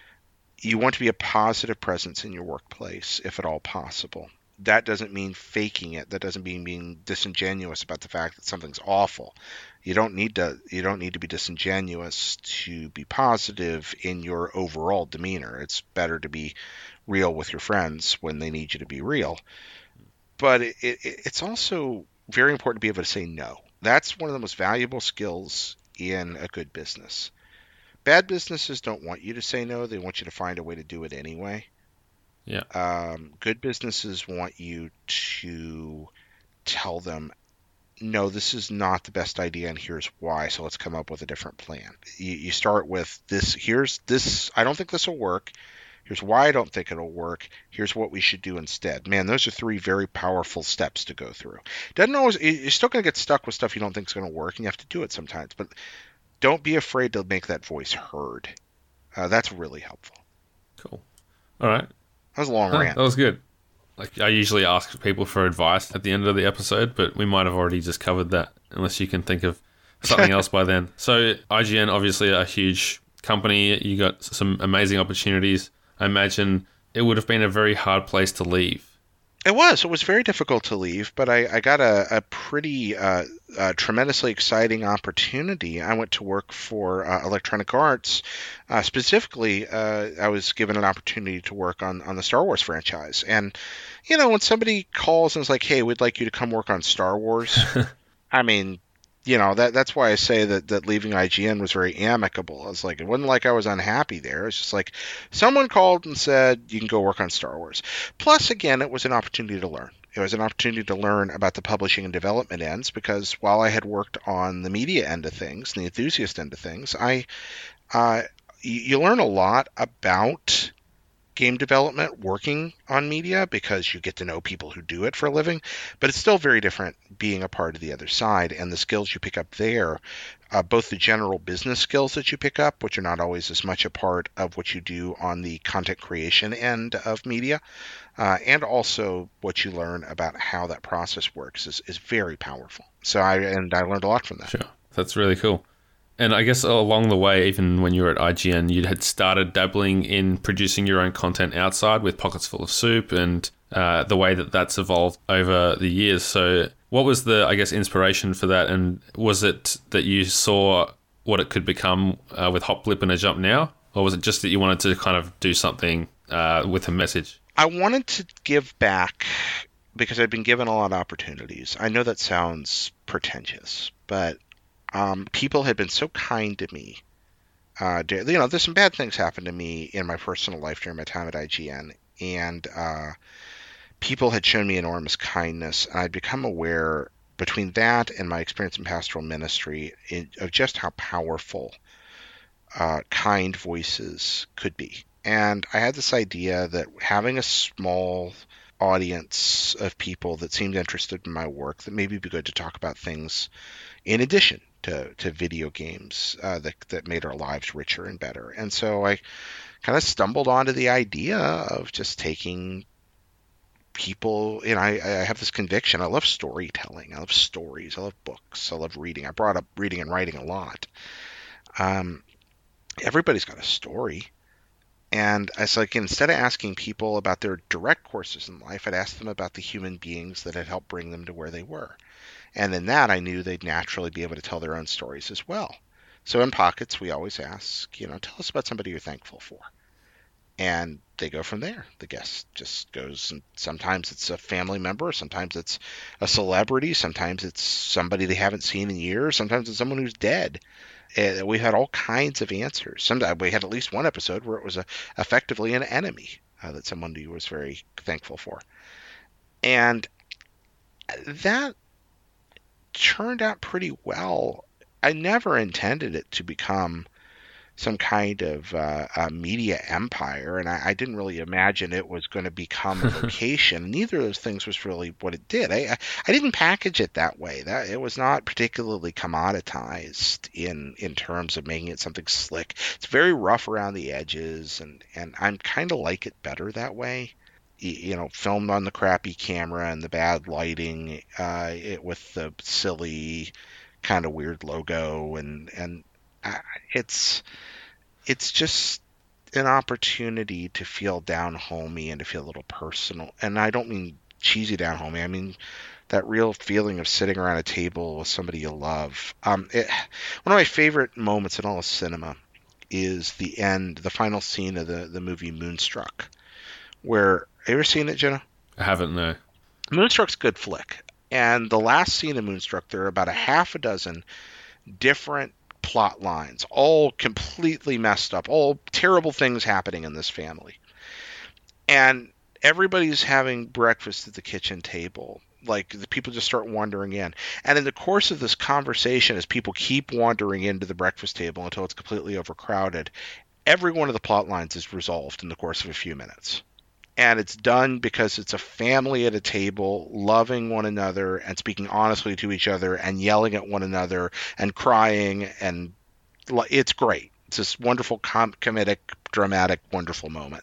S4: a positive presence in your workplace, if at all possible. That doesn't mean faking it. That doesn't mean being disingenuous about the fact that something's awful. You don't need to be disingenuous to be positive in your overall demeanor. It's better to be real with your friends when they need you to be real. But it's also very important to be able to say no. That's one of the most valuable skills in a good business. Bad businesses don't want you to say no. They want you to find a way to do it anyway.
S3: Yeah.
S4: Good businesses want you to tell them, no, this is not the best idea, and here's why. So let's come up with a different plan. You start with this. Here's this. I don't think this will work. Here's why I don't think it'll work. Here's what we should do instead. Man, those are 3 very powerful steps to go through. Doesn't always. You're still going to get stuck with stuff you don't think is going to work, and you have to do it sometimes. But don't be afraid to make that voice heard. That's really helpful.
S3: Cool. All right.
S4: That was a long rant.
S3: That was good. Like, I usually ask people for advice at the end of the episode, but we might have already just covered that, unless you can think of something else by then. So IGN, obviously a huge company. You got some amazing opportunities. I imagine it would have been a very hard place to leave.
S4: It was very difficult to leave, but I got a pretty tremendously exciting opportunity. I went to work for Electronic Arts. Specifically, I was given an opportunity to work on the Star Wars franchise. And, when somebody calls and is like, hey, we'd like you to come work on Star Wars, I mean, that's why I say that leaving IGN was very amicable. It's like, it wasn't like I was unhappy there. It's just like someone called and said, you can go work on Star Wars. Plus, again, it was an opportunity to learn. It was an opportunity to learn about the publishing and development ends, because while I had worked on the media end of things, the enthusiast end of things, you learn a lot about game development working on media, because you get to know people who do it for a living, but it's still very different being a part of the other side. And the skills you pick up there, both the general business skills that you pick up, which are not always as much a part of what you do on the content creation end of media, and also what you learn about how that process works is very powerful. So I learned a lot from that.
S3: Sure. That's really cool. And I guess along the way, even when you were at IGN, you had started dabbling in producing your own content outside with Pockets Full of Soup, and the way that that's evolved over the years. So what was the, I guess, inspiration for that? And was it that you saw what it could become with Hop Blip and A Jump Now? Or was it just that you wanted to kind of do something with a message?
S4: I wanted to give back because I'd been given a lot of opportunities. I know that sounds pretentious, but people had been so kind to me. There's some bad things happened to me in my personal life during my time at IGN, and people had shown me enormous kindness, and I'd become aware, between that and my experience in pastoral ministry, of just how powerful kind voices could be. And I had this idea that having a small audience of people that seemed interested in my work, that maybe it'd be good to talk about things in addition to video games that made our lives richer and better. And so I kind of stumbled onto the idea of just taking people, and I have this conviction. I love storytelling. I love stories. I love books. I love reading. I brought up reading and writing a lot. Everybody's got a story. And it's like, instead of asking people about their direct courses in life, I'd ask them about the human beings that had helped bring them to where they were. And in that, I knew they'd naturally be able to tell their own stories as well. So in Pockets, we always ask, tell us about somebody you're thankful for. And they go from there. The guest just goes, and sometimes it's a family member, sometimes it's a celebrity, sometimes it's somebody they haven't seen in years, sometimes it's someone who's dead. We had all kinds of answers. Sometimes we had at least one episode where it was effectively an enemy that someone was very thankful for. And that turned out pretty well. I never intended it to become some kind of a media empire, and I didn't really imagine it was going to become a vocation. Neither of those things was really what it did. I didn't package it that way. That it was not particularly commoditized in terms of making it something slick. It's very rough around the edges, and I'm kind of like it better that way. Filmed on the crappy camera and the bad lighting, with the silly kind of weird logo, and it's just an opportunity to feel down homey and to feel a little personal. And I don't mean cheesy down homey. I mean that real feeling of sitting around a table with somebody you love. One of my favorite moments in all of cinema is the final scene of the movie Moonstruck, where, have you ever seen it, Jenna?
S3: I haven't, no.
S4: Moonstruck's a good flick. And the last scene of Moonstruck, there are about a half a dozen different plot lines, all completely messed up, all terrible things happening in this family. And everybody's having breakfast at the kitchen table. Like, the people just start wandering in. And in the course of this conversation, as people keep wandering into the breakfast table until it's completely overcrowded, every one of the plot lines is resolved in the course of a few minutes. And it's done because it's a family at a table loving one another and speaking honestly to each other and yelling at one another and crying, and it's great. It's this wonderful comedic, dramatic, wonderful moment.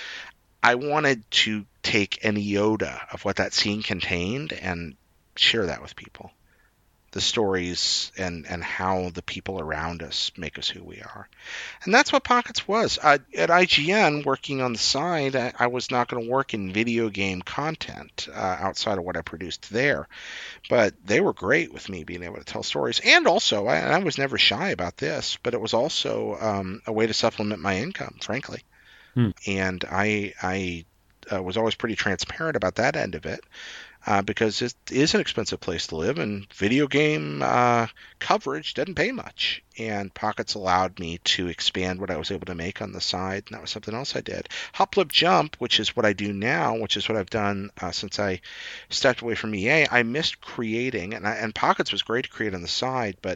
S4: I wanted to take an iota of what that scene contained and share that with people. The stories and how the people around us make us who we are. And that's what Pockets was. At IGN, working on the side, I was not going to work in video game content outside of what I produced there. But they were great with me being able to tell stories. And also, I was never shy about this, but it was also a way to supplement my income, frankly. And I was always pretty transparent about that end of it. Because it is an expensive place to live, and video game coverage doesn't pay much. And Pockets allowed me to expand what I was able to make on the side, and that was something else I did. Hop, Flip, Jump, which is what I do now, which is what I've done since I stepped away from EA. I missed creating, and Pockets was great to create on the side, but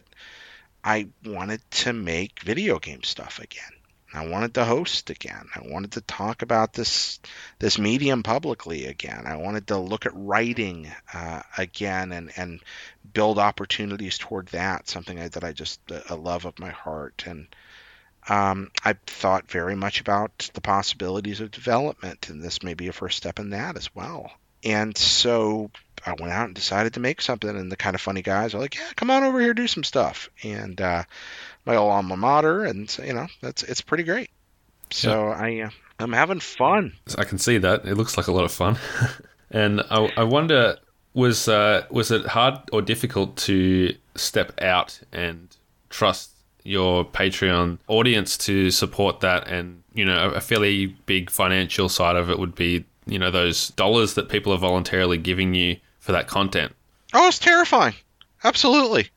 S4: I wanted to make video game stuff again. I wanted to host again. I wanted to talk about this medium publicly again. I wanted to look at writing again and build opportunities toward that, something that I just a love of my heart. And I thought very much about the possibilities of development, and this may be a first step in that as well. And so I went out and decided to make something, and the Kind of Funny guys are like, yeah, come on over here, do some stuff. And my old alma mater, and it's pretty great. So yeah. I'm having fun.
S3: I can see that. It looks like a lot of fun. And I wonder, was it hard or difficult to step out and trust your Patreon audience to support that? And a fairly big financial side of it would be those dollars that people are voluntarily giving you for that content.
S4: Oh, it's terrifying. Absolutely.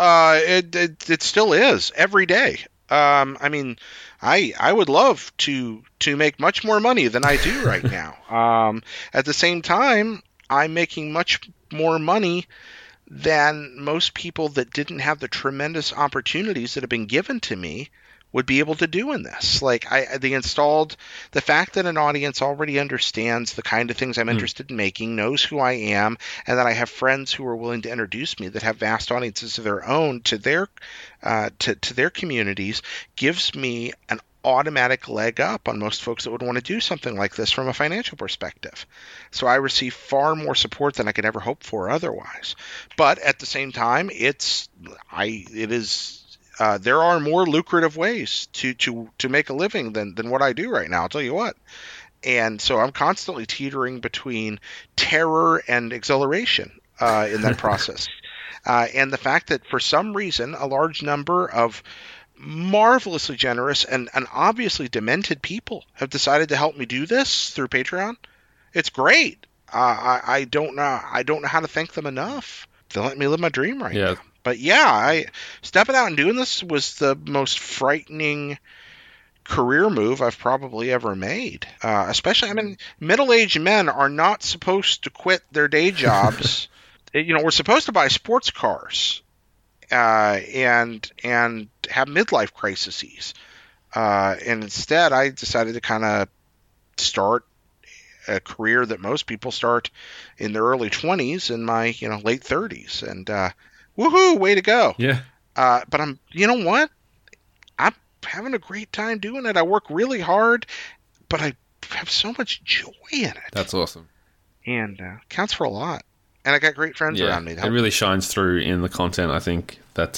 S4: It still is every day. I mean, I would love to make much more money than I do right now. At the same time, I'm making much more money than most people that didn't have the tremendous opportunities that have been given to me would be able to do in this. Like the fact that an audience already understands the kind of things I'm interested in making, knows who I am, and that I have friends who are willing to introduce me that have vast audiences of their own to their communities, gives me an automatic leg up on most folks that would want to do something like this from a financial perspective. So I receive far more support than I could ever hope for otherwise. But at the same time, there are more lucrative ways to make a living than what I do right now, I'll tell you what. And so I'm constantly teetering between terror and exhilaration in that process. And the fact that for some reason a large number of marvelously generous and obviously demented people have decided to help me do this through Patreon, it's great. I don't know how to thank them enough. They let me live my dream right now. But yeah, stepping out and doing this was the most frightening career move I've probably ever made. Especially, middle-aged men are not supposed to quit their day jobs. We're supposed to buy sports cars and have midlife crises. And instead, I decided to kind of start a career that most people start in their early 20s in my late 30s. And woohoo, way to go.
S3: Yeah.
S4: But you know what? I'm having a great time doing it. I work really hard, but I have so much joy in it.
S3: That's awesome.
S4: And counts for a lot. And I got great friends around me.
S3: It really shines through in the content, I think, that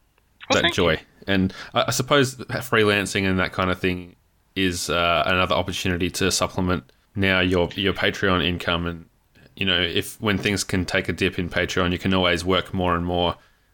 S3: joy.
S4: You.
S3: And I suppose freelancing and that kind of thing is another opportunity to supplement now your Patreon income. And, when things can take a dip in Patreon, you can always work more and more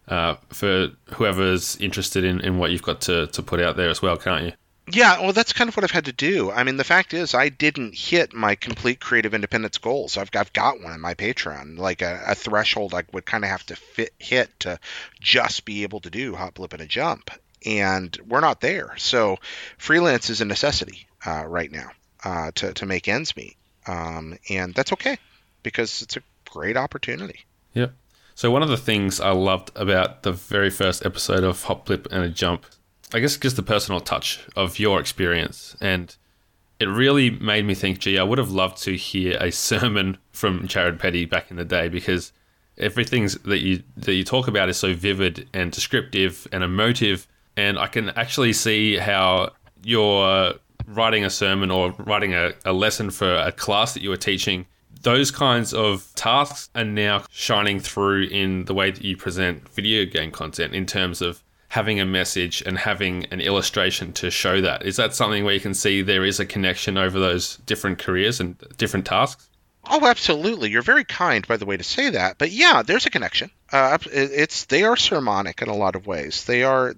S3: for whoever's interested in what you've got to put out there as well, can't you?
S4: Yeah, well, that's kind of what I've had to do. I mean, the fact is, I didn't hit my complete creative independence goals. I've got one in my Patreon, like a threshold I would kind of have to hit to just be able to do Hop, Blip, and a Jump. And we're not there. So freelance is a necessity right now to make ends meet. And that's okay, because it's a great opportunity.
S3: Yep. So one of the things I loved about the very first episode of Hop, Blip, and a Jump, I guess just the personal touch of your experience. And it really made me think, gee, I would have loved to hear a sermon from Jared Petty back in the day, because everything that you talk about is so vivid and descriptive and emotive. And I can actually see how you're writing a sermon or writing a lesson for a class that you were teaching. Those kinds of tasks are now shining through in the way that you present video game content in terms of having a message and having an illustration to show that. Is that something where you can see there is a connection over those different careers and different tasks?
S4: Oh, absolutely. You're very kind, by the way, to say that. But yeah, there's a connection. They are sermonic in a lot of ways. They are,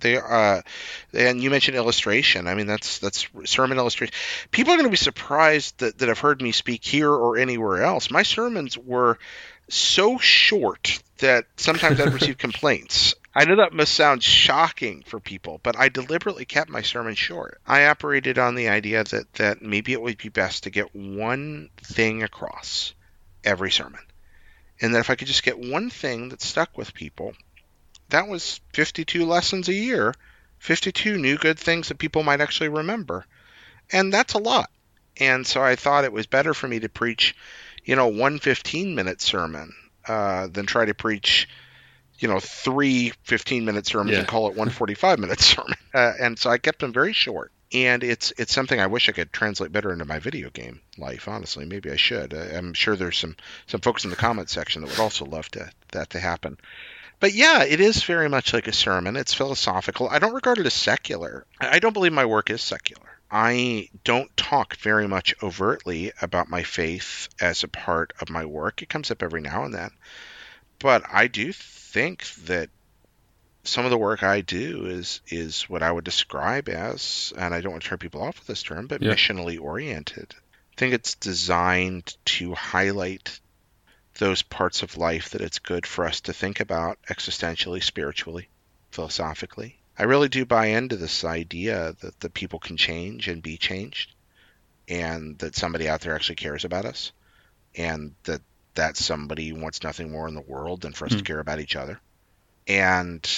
S4: and you mentioned illustration. I mean, that's sermon illustration. People are going to be surprised that have heard me speak here or anywhere else. My sermons were so short that sometimes I'd receive complaints. I know that must sound shocking for people, but I deliberately kept my sermon short. I operated on the idea that maybe it would be best to get one thing across every sermon. And that if I could just get one thing that stuck with people, that was 52 lessons a year, 52 new good things that people might actually remember. And that's a lot. And so I thought it was better for me to preach, one 15-minute sermon than try to preach 3 15-minute sermons and call it one 45-minute sermon. And so I kept them very short. And it's something I wish I could translate better into my video game life, honestly. Maybe I should. I'm sure there's some folks in the comments section that would also love that to happen. But yeah, it is very much like a sermon. It's philosophical. I don't regard it as secular. I don't believe my work is secular. I don't talk very much overtly about my faith as a part of my work. It comes up every now and then. But I do think that some of the work I do is what I would describe as, and I don't want to turn people off with this term, but missionally oriented. I think it's designed to highlight those parts of life that it's good for us to think about existentially, spiritually, philosophically. I really do buy into this idea that the people can change and be changed, and that somebody out there actually cares about us, and that somebody wants nothing more in the world than for us to care about each other. And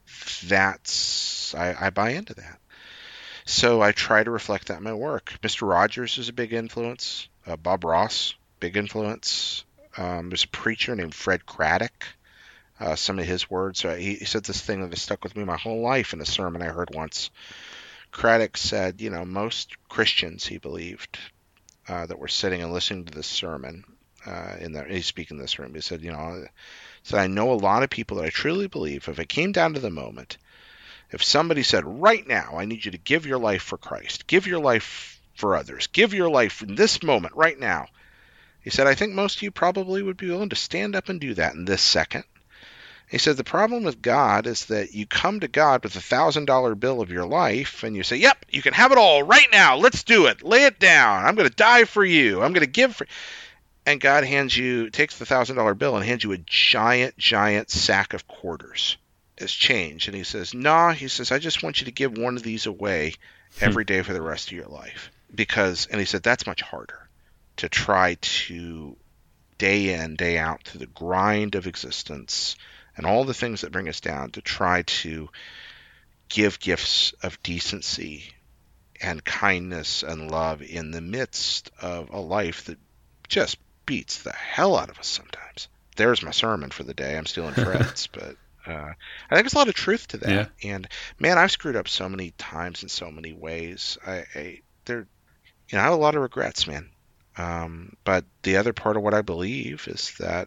S4: I buy into that. So I try to reflect that in my work. Mr. Rogers is a big influence. Bob Ross, big influence. There's a preacher named Fred Craddock. Some of his words, he said this thing that has stuck with me my whole life in a sermon I heard once. Craddock said, most Christians, he believed, that were sitting and listening to this sermon, he's speaking in this room, he said, I know a lot of people that I truly believe, if it came down to the moment, if somebody said, right now, I need you to give your life for Christ, give your life for others, give your life in this moment, right now, he said, I think most of you probably would be willing to stand up and do that in this second. He said, the problem with God is that you come to God with $1,000 bill of your life and you say, yep, you can have it all right now. Let's do it. Lay it down. I'm going to die for you. I'm going to give for. And God takes the $1,000 bill and hands you a giant sack of quarters as change. And he says, I just want you to give one of these away every day for the rest of your life. And he said, that's much harder to try to day in, day out through the grind of existence and all the things that bring us down, to try to give gifts of decency and kindness and love in the midst of a life that just beats the hell out of us sometimes. There's my sermon for the day. I'm stealing Fred's, but I think there's a lot of truth to that.
S3: Yeah.
S4: And man, I've screwed up so many times in so many ways. I have a lot of regrets, man. But the other part of what I believe is that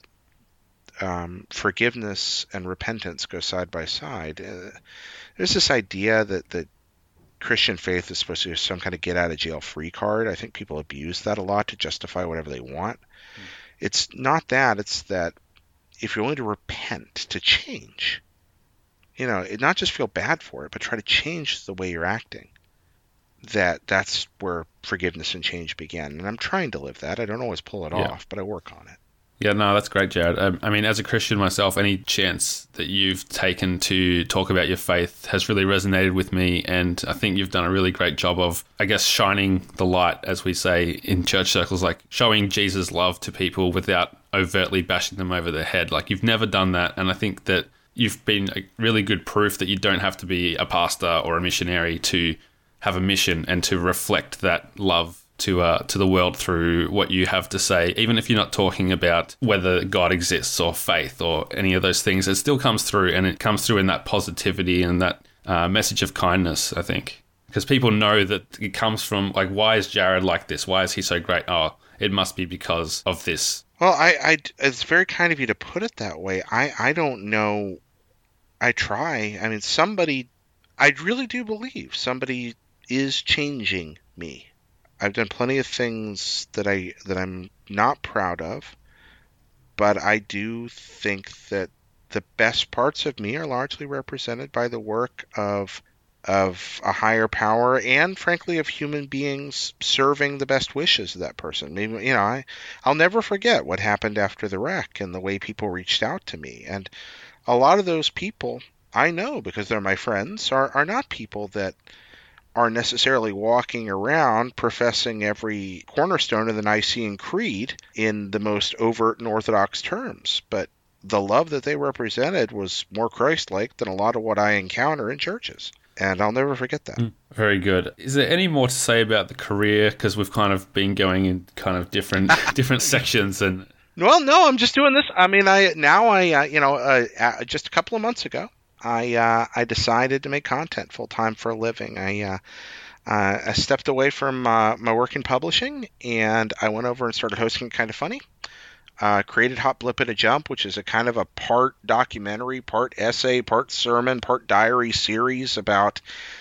S4: forgiveness and repentance go side by side. There's this idea that Christian faith is supposed to be some kind of get out of jail free card. I think people abuse that a lot to justify whatever they want. It's not that. It's that if you're willing to repent, to change, not just feel bad for it, but try to change the way you're acting, that's where forgiveness and change begin. And I'm trying to live that. I don't always pull it off, but I work on it.
S3: Yeah, no, that's great, Jared. I mean, as a Christian myself, any chance that you've taken to talk about your faith has really resonated with me. And I think you've done a really great job of, I guess, shining the light, as we say in church circles, like showing Jesus' love to people without overtly bashing them over the head. Like, you've never done that. And I think that you've been a really good proof that you don't have to be a pastor or a missionary to have a mission and to reflect that love to the world through what you have to say, even if you're not talking about whether God exists or faith or any of those things. It still comes through, and it comes through in that positivity and that message of kindness, I think. Because people know that it comes from, like, why is Jared like this? Why is he so great? Oh, it must be because of this.
S4: Well, it's very kind of you to put it that way. I don't know. I try. I mean, I really do believe somebody is changing me. I've done plenty of things that I'm not proud of, but I do think that the best parts of me are largely represented by the work of a higher power and, frankly, of human beings serving the best wishes of that person. Maybe, I'll never forget what happened after the wreck and the way people reached out to me. And a lot of those people, I know because they're my friends, are not people that are necessarily walking around professing every cornerstone of the Nicene Creed in the most overt and orthodox terms. But the love that they represented was more Christ-like than a lot of what I encounter in churches. And I'll never forget that.
S3: Very good. Is there any more to say about the career? Because we've kind of been going in kind of different sections. And
S4: well, no, I'm just doing this. I mean, just a couple of months ago, I decided to make content full time for a living. I stepped away from my work in publishing, and I went over and started hosting Kind of Funny. Created Hot Blip at a Jump, which is a kind of a part documentary, part essay, part sermon, part diary series about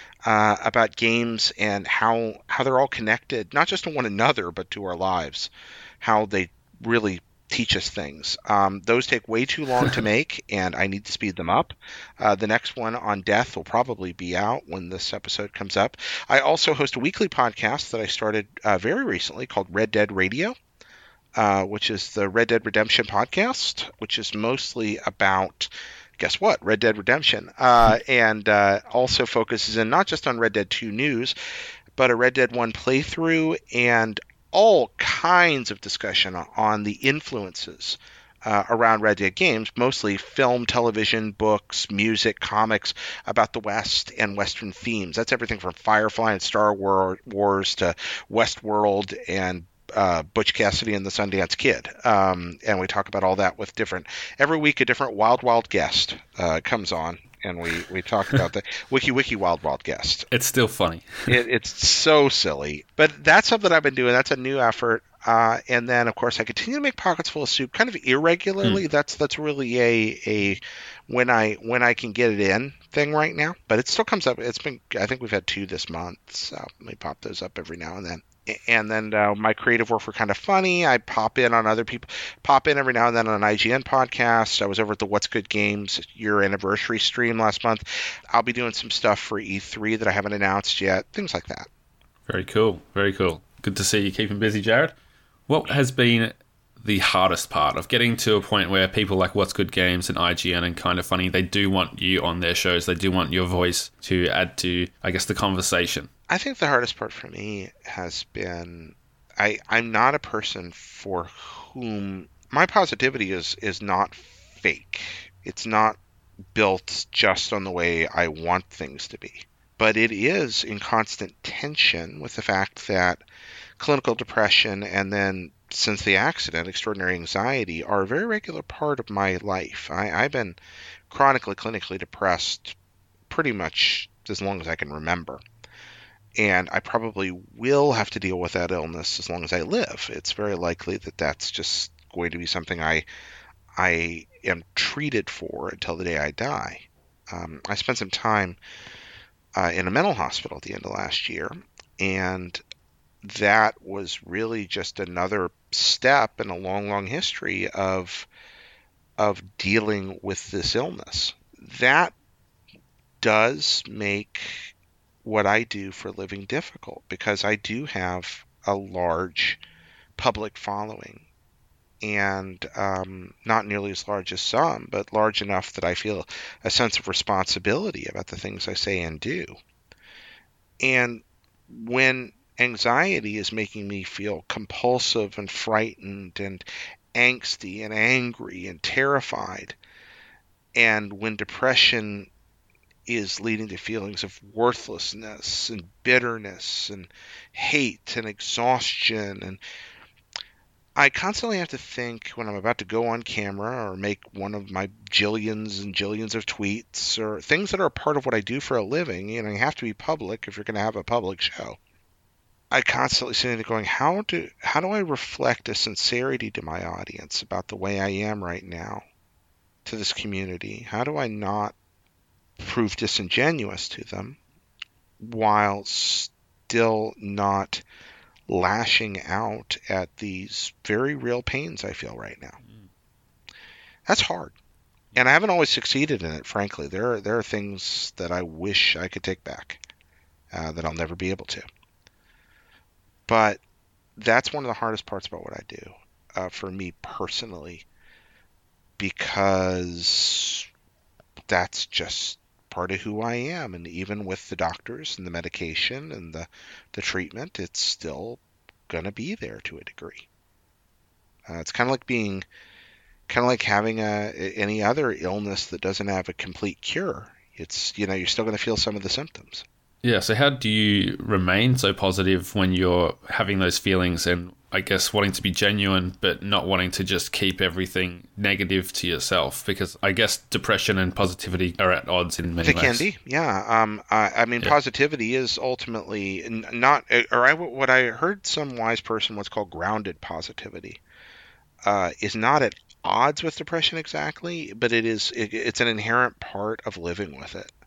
S4: games and how they're all connected, not just to one another, but to our lives, how they really teach us things. Those take way too long to make, and I need to speed them up. The next one on death will probably be out when this episode comes up. I also host a weekly podcast that I started very recently called Red Dead Radio, which is the Red Dead Redemption podcast, which is mostly about, guess what, Red Dead Redemption, and also focuses in not just on Red Dead 2 news, but a Red Dead 1 playthrough and all kinds of discussion on the influences around Red Dead games, mostly film, television, books, music, comics about the West and Western themes. That's everything from Firefly and Star Wars to Westworld and Butch Cassidy and the Sundance Kid. And we talk about all that with every week a different wild guest comes on. And we talk about the wiki wild guest.
S3: It's still funny.
S4: It's so silly. But that's something I've been doing. That's a new effort. And then, of course, I continue to make Pockets Full of Soup kind of irregularly. That's really a when I can get it in thing right now. But it still comes up. I think we've had 2 this month. So let me pop those up every now and then. And then my creative work for Kind of Funny. I pop in every now and then on an IGN podcast. I was over at the What's Good Games year anniversary stream last month. I'll be doing some stuff for E3 that I haven't announced yet. Things like that.
S3: Very cool. Very cool. Good to see you keeping busy, Jared. What has been the hardest part of getting to a point where people like What's Good Games and IGN and Kind of Funny, they do want you on their shows. They do want your voice to add to, I guess, the conversation.
S4: I think the hardest part for me has been I'm not a person for whom my positivity is not fake. It's not built just on the way I want things to be. but it is in constant tension with the fact that clinical depression and then, since the accident, extraordinary anxiety are a very regular part of my life. I've been chronically clinically depressed pretty much as long as I can remember. And I probably will have to deal with that illness as long as I live. It's very likely that that's just going to be something I am treated for until the day I die. I spent some time in a mental hospital at the end of last year, and that was really just another step in a long, long history of dealing with this illness. That does make what I do for a living difficult, because I do have a large public following, and not nearly as large as some, but large enough that I feel a sense of responsibility about the things I say and do. And when anxiety is making me feel compulsive and frightened and angsty and angry and terrified, and when depression is leading to feelings of worthlessness and bitterness and hate and exhaustion, and I constantly have to think when I'm about to go on camera or make one of my jillions and jillions of tweets or things that are a part of what I do for a living. You have to be public if you're going to have a public show. I constantly sitting there going, how do I reflect a sincerity to my audience about the way I am right now to this community? How do I not prove disingenuous to them while still not lashing out at these very real pains I feel right now? That's hard. And I haven't always succeeded in it, frankly. There are things that I wish I could take back that I'll never be able to. But that's one of the hardest parts about what I do for me personally, because that's just part of who I am. And even with the doctors and the medication and the treatment, it's still going to be there to a degree. It's kind of like having any other illness that doesn't have a complete cure. It's, you're still going to feel some of the symptoms.
S3: Yeah, so how do you remain so positive when you're having those feelings and, I guess, wanting to be genuine but not wanting to just keep everything negative to yourself? Because I guess depression and positivity are at odds in many ways.
S4: They can be, yeah. Positivity is ultimately not, what I heard some wise person what's called grounded positivity is not at odds with depression exactly, but it's an inherent part of living with it.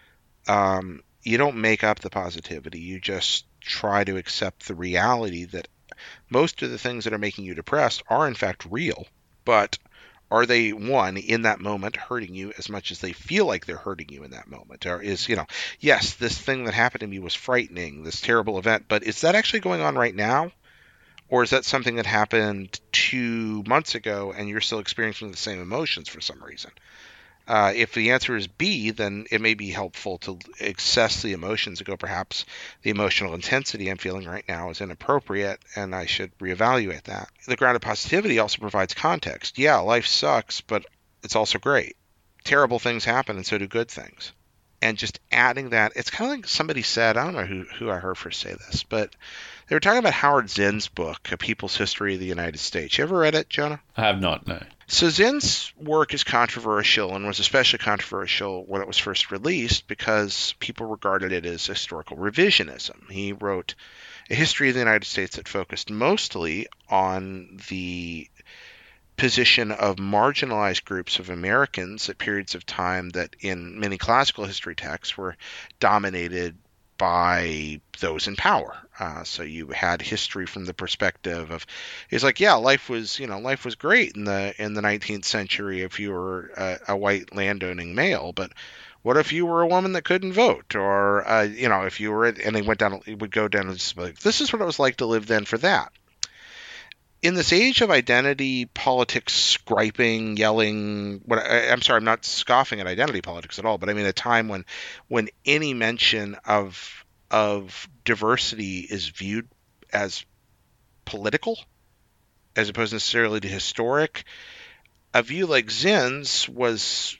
S4: You don't make up the positivity. You just try to accept the reality that most of the things that are making you depressed are in fact real, but are they, one, in that moment hurting you as much as they feel like they're hurting you in that moment? Or is, yes, this thing that happened to me was frightening, this terrible event, but is that actually going on right now? Or is that something that happened 2 months ago and you're still experiencing the same emotions for some reason? If the answer is B, then it may be helpful to assess the emotions and go, perhaps the emotional intensity I'm feeling right now is inappropriate and I should reevaluate that. The grounded positivity also provides context. Yeah, life sucks, but it's also great. Terrible things happen and so do good things. And just adding that, it's kind of like somebody said, I don't know who I heard first say this, but they were talking about Howard Zinn's book, A People's History of the United States. You ever read it, Jonah?
S3: I have not, no.
S4: So Zinn's work is controversial and was especially controversial when it was first released because people regarded it as historical revisionism. He wrote a history of the United States that focused mostly on the position of marginalized groups of Americans at periods of time that in many classical history texts were dominated by those in power. So you had history from the perspective of, it's like, yeah, life was great in the 19th century if you were a white landowning male, but what if you were a woman that couldn't vote, or if you were, and it would go down and just like, this is what it was like to live then for that. In this age of identity politics, griping, yelling, I'm sorry, I'm not scoffing at identity politics at all, but I mean a time when any mention of diversity is viewed as political, as opposed necessarily to historic, a view like Zinn's was,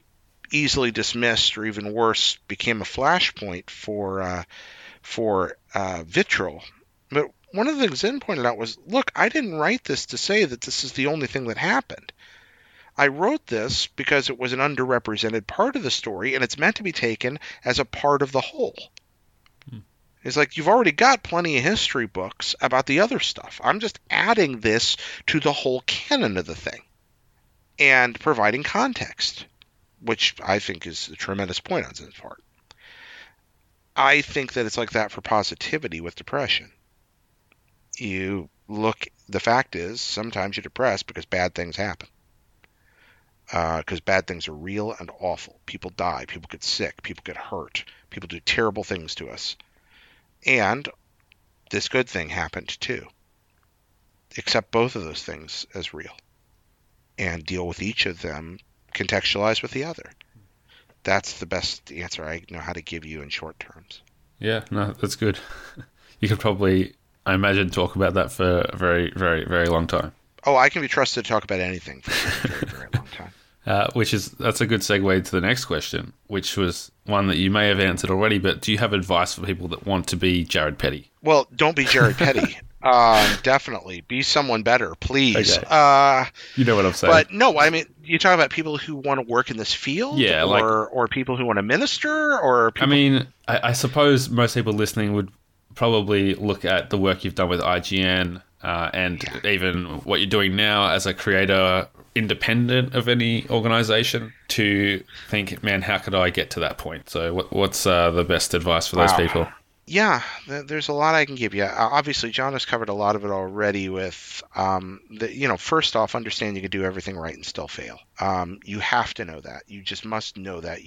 S4: easily dismissed, or even worse, became a flashpoint for vitriol. But one of the things Zen pointed out was, look, I didn't write this to say that this is the only thing that happened. I wrote this because it was an underrepresented part of the story, and it's meant to be taken as a part of the whole. It's like, you've already got plenty of history books about the other stuff. I'm just adding this to the whole canon of the thing and providing context, which I think is a tremendous point on Zen's part. I think that it's like that for positivity with depression. The fact is, sometimes you're depressed because bad things happen. Because bad things are real and awful. People die, people get sick, people get hurt, people do terrible things to us. And this good thing happened too. Accept both of those things as real and deal with each of them contextualized with the other. That's the best answer I know how to give you in short terms.
S3: Yeah, no, that's good. You could probably, I imagine, talk about that for a very, very, very long time.
S4: Oh, I can be trusted to talk about anything for a very, very long time.
S3: That's a good segue to the next question, which was one that you may have answered already, but do you have advice for people that want to be Jared Petty?
S4: Well, don't be Jared Petty. Definitely. Be someone better, please.
S3: Okay. You know what I'm saying.
S4: But no, I mean, you talk about people who want to work in this field?
S3: Yeah.
S4: Or people who want to minister? Or people...
S3: I mean, I suppose most people listening would probably look at the work you've done with IGN even what you're doing now as a creator independent of any organization to think, man, how could I get to that point? So what's the best advice for those people?
S4: Yeah, there's a lot I can give you. Obviously, John has covered a lot of it already with, first off, understand you can do everything right and still fail. You have to know that. You just must know that.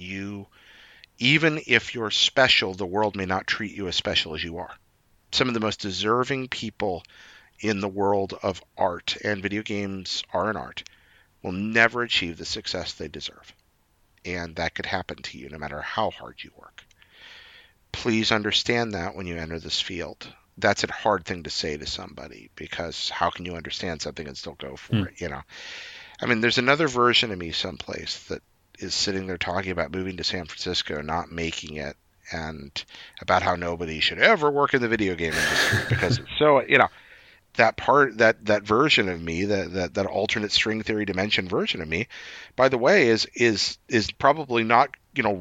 S4: Even if you're special, the world may not treat you as special as you are. Some of the most deserving people in the world of art, and video games are an art, will never achieve the success they deserve. And that could happen to you no matter how hard you work. Please understand that when you enter this field. That's a hard thing to say to somebody, because how can you understand something and still go for it, you know? I mean, there's another version of me someplace that is sitting there talking about moving to San Francisco, not making it, and about how nobody should ever work in the video game industry because it's so, that version of me, that alternate string theory dimension version of me, by the way, is probably not,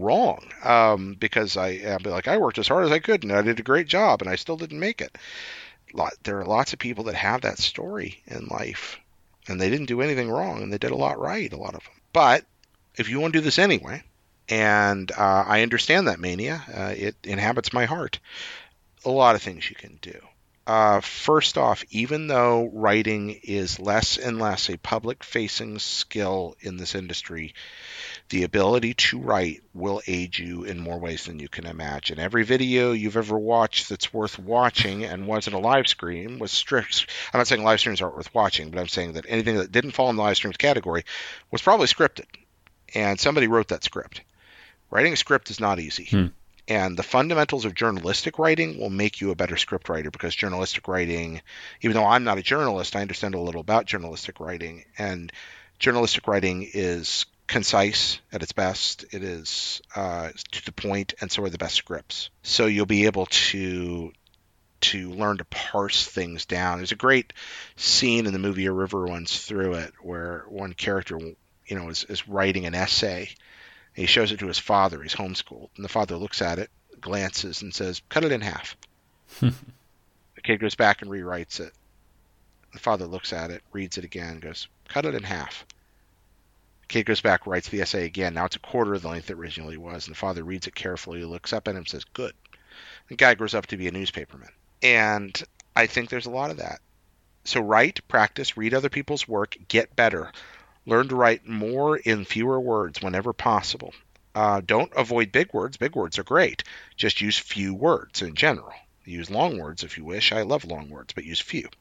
S4: wrong, because I worked as hard as I could and I did a great job and I still didn't make it. There are lots of people that have that story in life and they didn't do anything wrong and they did a lot right, a lot of them. But if you want to do this anyway, and I understand that mania, it inhabits my heart, a lot of things you can do. First off, even though writing is less and less a public-facing skill in this industry, the ability to write will aid you in more ways than you can imagine. Every video you've ever watched that's worth watching and wasn't a live stream was strict. I'm not saying live streams aren't worth watching, but I'm saying that anything that didn't fall in the live streams category was probably scripted, and somebody wrote that script. Writing a script is not easy. And the fundamentals of journalistic writing will make you a better script writer, because journalistic writing, even though I'm not a journalist, I understand a little about journalistic writing. And journalistic writing is concise at its best. It is to the point, and so are the best scripts. So you'll be able to learn to parse things down. There's a great scene in the movie A River Runs Through It where one character, is writing an essay. He shows it to his father. He's homeschooled. And the father looks at it, glances, and says, "Cut it in half." The kid goes back and rewrites it. The father looks at it, reads it again, goes, "Cut it in half." The kid goes back, writes the essay again. Now it's a quarter of the length it originally was. And the father reads it carefully, looks up at him, and says, "Good." The guy grows up to be a newspaperman. And I think there's a lot of that. So write, practice, read other people's work, get better. Learn to write more in fewer words whenever possible. Don't avoid big words. Big words are great. Just use few words in general. Use long words if you wish. I love long words, but use few.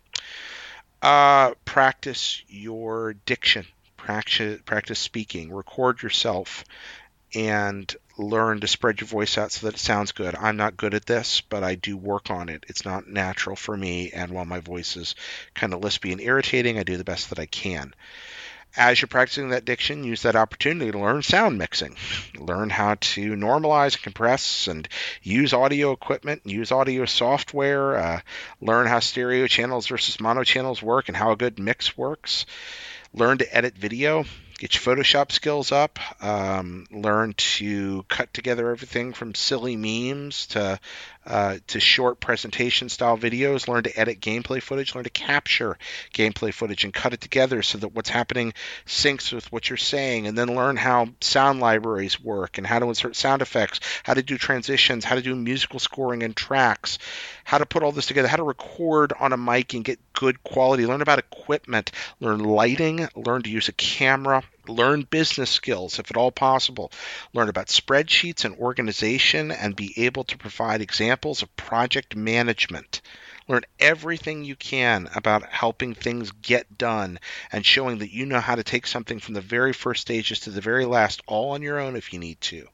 S4: Practice your diction. Practice speaking. Record yourself and learn to spread your voice out so that it sounds good. I'm not good at this, but I do work on it. It's not natural for me, and while my voice is kind of lispy and irritating, I do the best that I can. As you're practicing that diction, use that opportunity to learn sound mixing. Learn how to normalize and compress and use audio equipment, use audio software, learn how stereo channels versus mono channels work and how a good mix works. Learn to edit video. Get your Photoshop skills up. Learn to cut together everything from silly memes to short presentation style videos. Learn to edit gameplay footage. Learn to capture gameplay footage and cut it together so that what's happening syncs with what you're saying. And then learn how sound libraries work and how to insert sound effects, how to do transitions, how to do musical scoring and tracks, how to put all this together, how to record on a mic and get good quality. Learn about equipment. Learn lighting. Learn to use a camera. Learn business skills, if at all possible. Learn about spreadsheets and organization and be able to provide examples of project management. Learn everything you can about helping things get done and showing that you know how to take something from the very first stages to the very last, all on your own if you need to.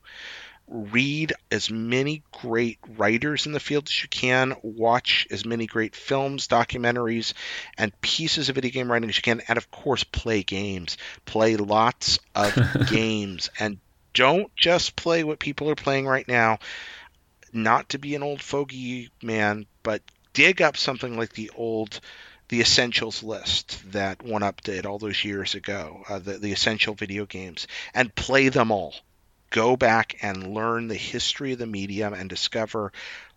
S4: Read as many great writers in the field as you can, watch as many great films, documentaries, and pieces of video game writing as you can, and of course play games. Play lots of games, and don't just play what people are playing right now. Not to be an old fogey man, but dig up something like the Essentials list that 1UP did all those years ago, the essential video games, and play them all. Go back and learn the history of the medium and discover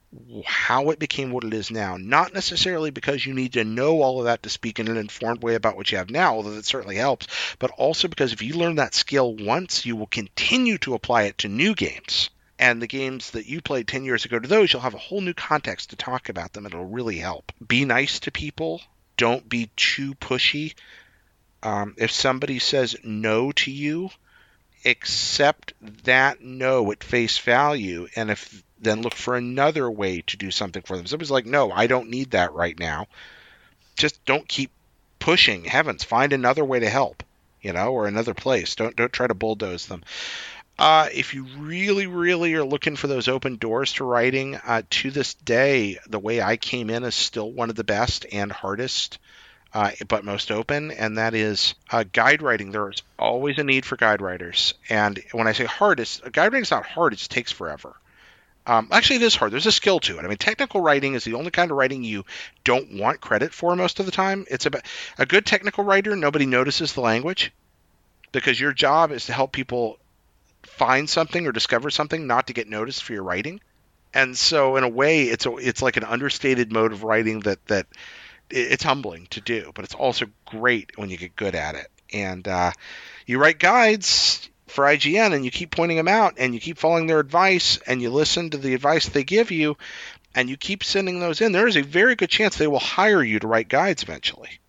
S4: how it became what it is now. Not necessarily because you need to know all of that to speak in an informed way about what you have now, although that certainly helps, but also because if you learn that skill once, you will continue to apply it to new games. And the games that you played 10 years ago, to those, you'll have a whole new context to talk about them. It'll really help. Be nice to people. Don't be too pushy. If somebody says no to you, accept that no at face value, and then look for another way to do something for them. Somebody's like, no, I don't need that right now. Just don't keep pushing. Heavens, find another way to help, or another place. Don't try to bulldoze them. If you really, really are looking for those open doors to writing, to this day, the way I came in is still one of the best and hardest, but most open, and that is guide writing. There's always a need for guide writers. And when I say hardest, guide writing is not hard, it just takes forever. Actually, it is hard. There's a skill to it. I mean, technical writing is the only kind of writing you don't want credit for most of the time. It's about a good technical writer. Nobody notices the language because your job is to help people find something or discover something, not to get noticed for your writing. And so, in a way, it's like an understated mode of writing that it's humbling to do, but it's also great when you get good at it. And you write guides for IGN, and you keep pointing them out, and you keep following their advice, and you listen to the advice they give you, and you keep sending those in. There is a very good chance they will hire you to write guides eventually.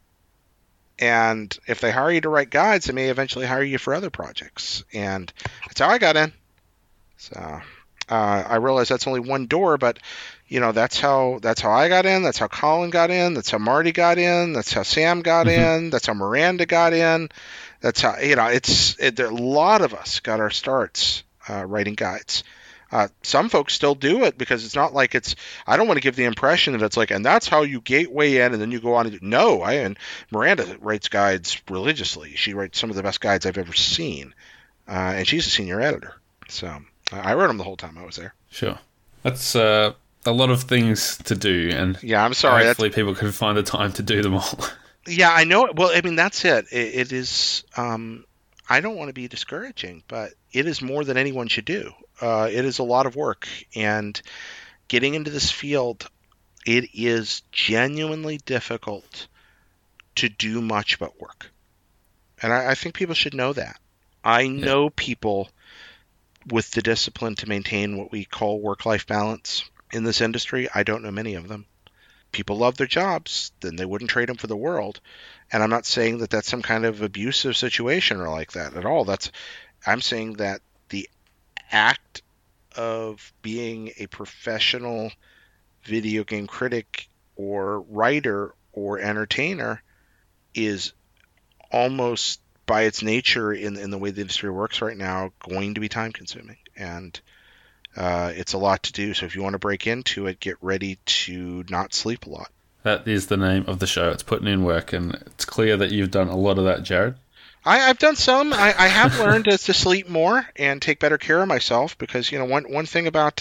S4: And if they hire you to write guides, they may eventually hire you for other projects. And that's how I got in. So I realize that's only one door, but that's how I got in. That's how Colin got in. That's how Marty got in. That's how Sam got in. That's how Miranda got in. That's how a lot of us got our starts writing guides. Some folks still do it because it's not like I don't want to give the impression that it's like, and that's how you gateway in and then you go on and do. No, and Miranda writes guides religiously. She writes some of the best guides I've ever seen, and she's a senior editor. So I wrote them the whole time I was there.
S3: Sure, that's a lot of things to do, and
S4: yeah, I'm sorry.
S3: Hopefully, people can find the time to do them all.
S4: Yeah, I know. Well, I mean, that's it. It is. I don't want to be discouraging, but it is more than anyone should do. It is a lot of work, and getting into this field, it is genuinely difficult to do much but work. And I think people should know that. I know people with the discipline to maintain what we call work-life balance in this industry. I don't know many of them. People love their jobs, then they wouldn't trade them for the world. And I'm not saying that that's some kind of abusive situation or like that at all. I'm saying that the act of being a professional video game critic or writer or entertainer is almost by its nature in the way the industry works right now going to be time consuming. And it's a lot to do. So if you want to break into it, get ready to not sleep a lot.
S3: That is the name of the show. It's Putting in Work, and it's clear that you've done a lot of that, Jared.
S4: I've done some. I have learned to sleep more and take better care of myself because one thing about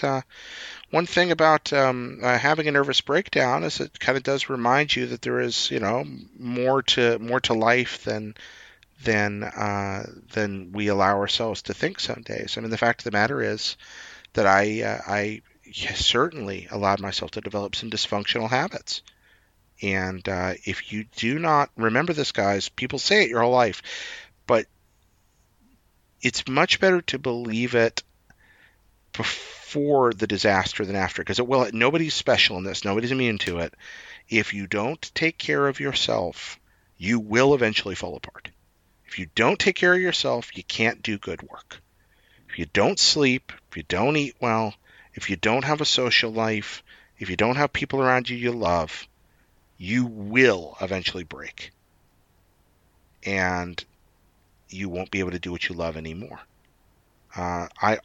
S4: having a nervous breakdown is it kind of does remind you that there is more to life than we allow ourselves to think some days. I mean, the fact of the matter is that I certainly allowed myself to develop some dysfunctional habits. And if you do not remember this, guys, people say it your whole life, but it's much better to believe it before the disaster than after, because it will. Nobody's special in this. Nobody's immune to it. If you don't take care of yourself, you will eventually fall apart. If you don't take care of yourself, you can't do good work. If you don't sleep, if you don't eat well, if you don't have a social life, if you don't have people around you love, you will eventually break. And you won't be able to do what you love anymore. I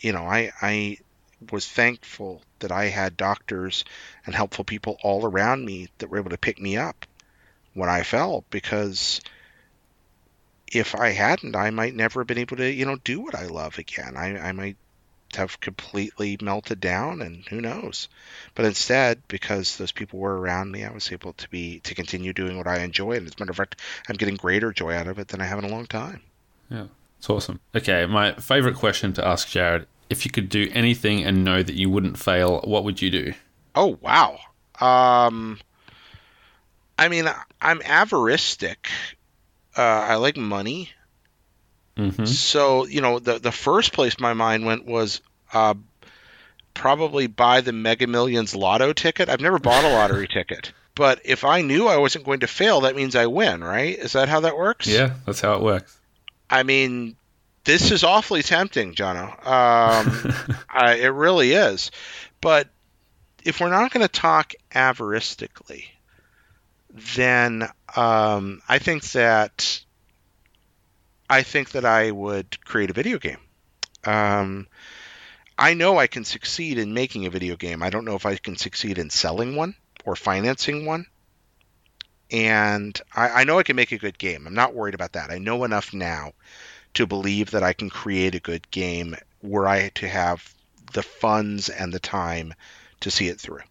S4: was thankful that I had doctors and helpful people all around me that were able to pick me up when I fell, because if I hadn't, I might never have been able to, do what I love again. I might have completely melted down, and who knows. But instead, because those people were around me, I was able to continue doing what I enjoy. And as a matter of fact, I'm getting greater joy out of it than I have in a long time.
S3: Yeah, it's awesome. Okay, my favorite question to ask Jared: if you could do anything and know that you wouldn't fail, what would you do?
S4: Oh, wow. I mean, I'm avaristic. I like money.
S3: Mm-hmm.
S4: So, the first place my mind went was probably buy the Mega Millions lotto ticket. I've never bought a lottery ticket. But if I knew I wasn't going to fail, that means I win, right? Is that how that works?
S3: Yeah, that's how it works.
S4: I mean, this is awfully tempting, Jono. It really is. But if we're not going to talk avaristically, then I think that I would create a video game. I know I can succeed in making a video game. I don't know if I can succeed in selling one or financing one. And I know I can make a good game. I'm not worried about that. I know enough now to believe that I can create a good game were I to have the funds and the time to see it through.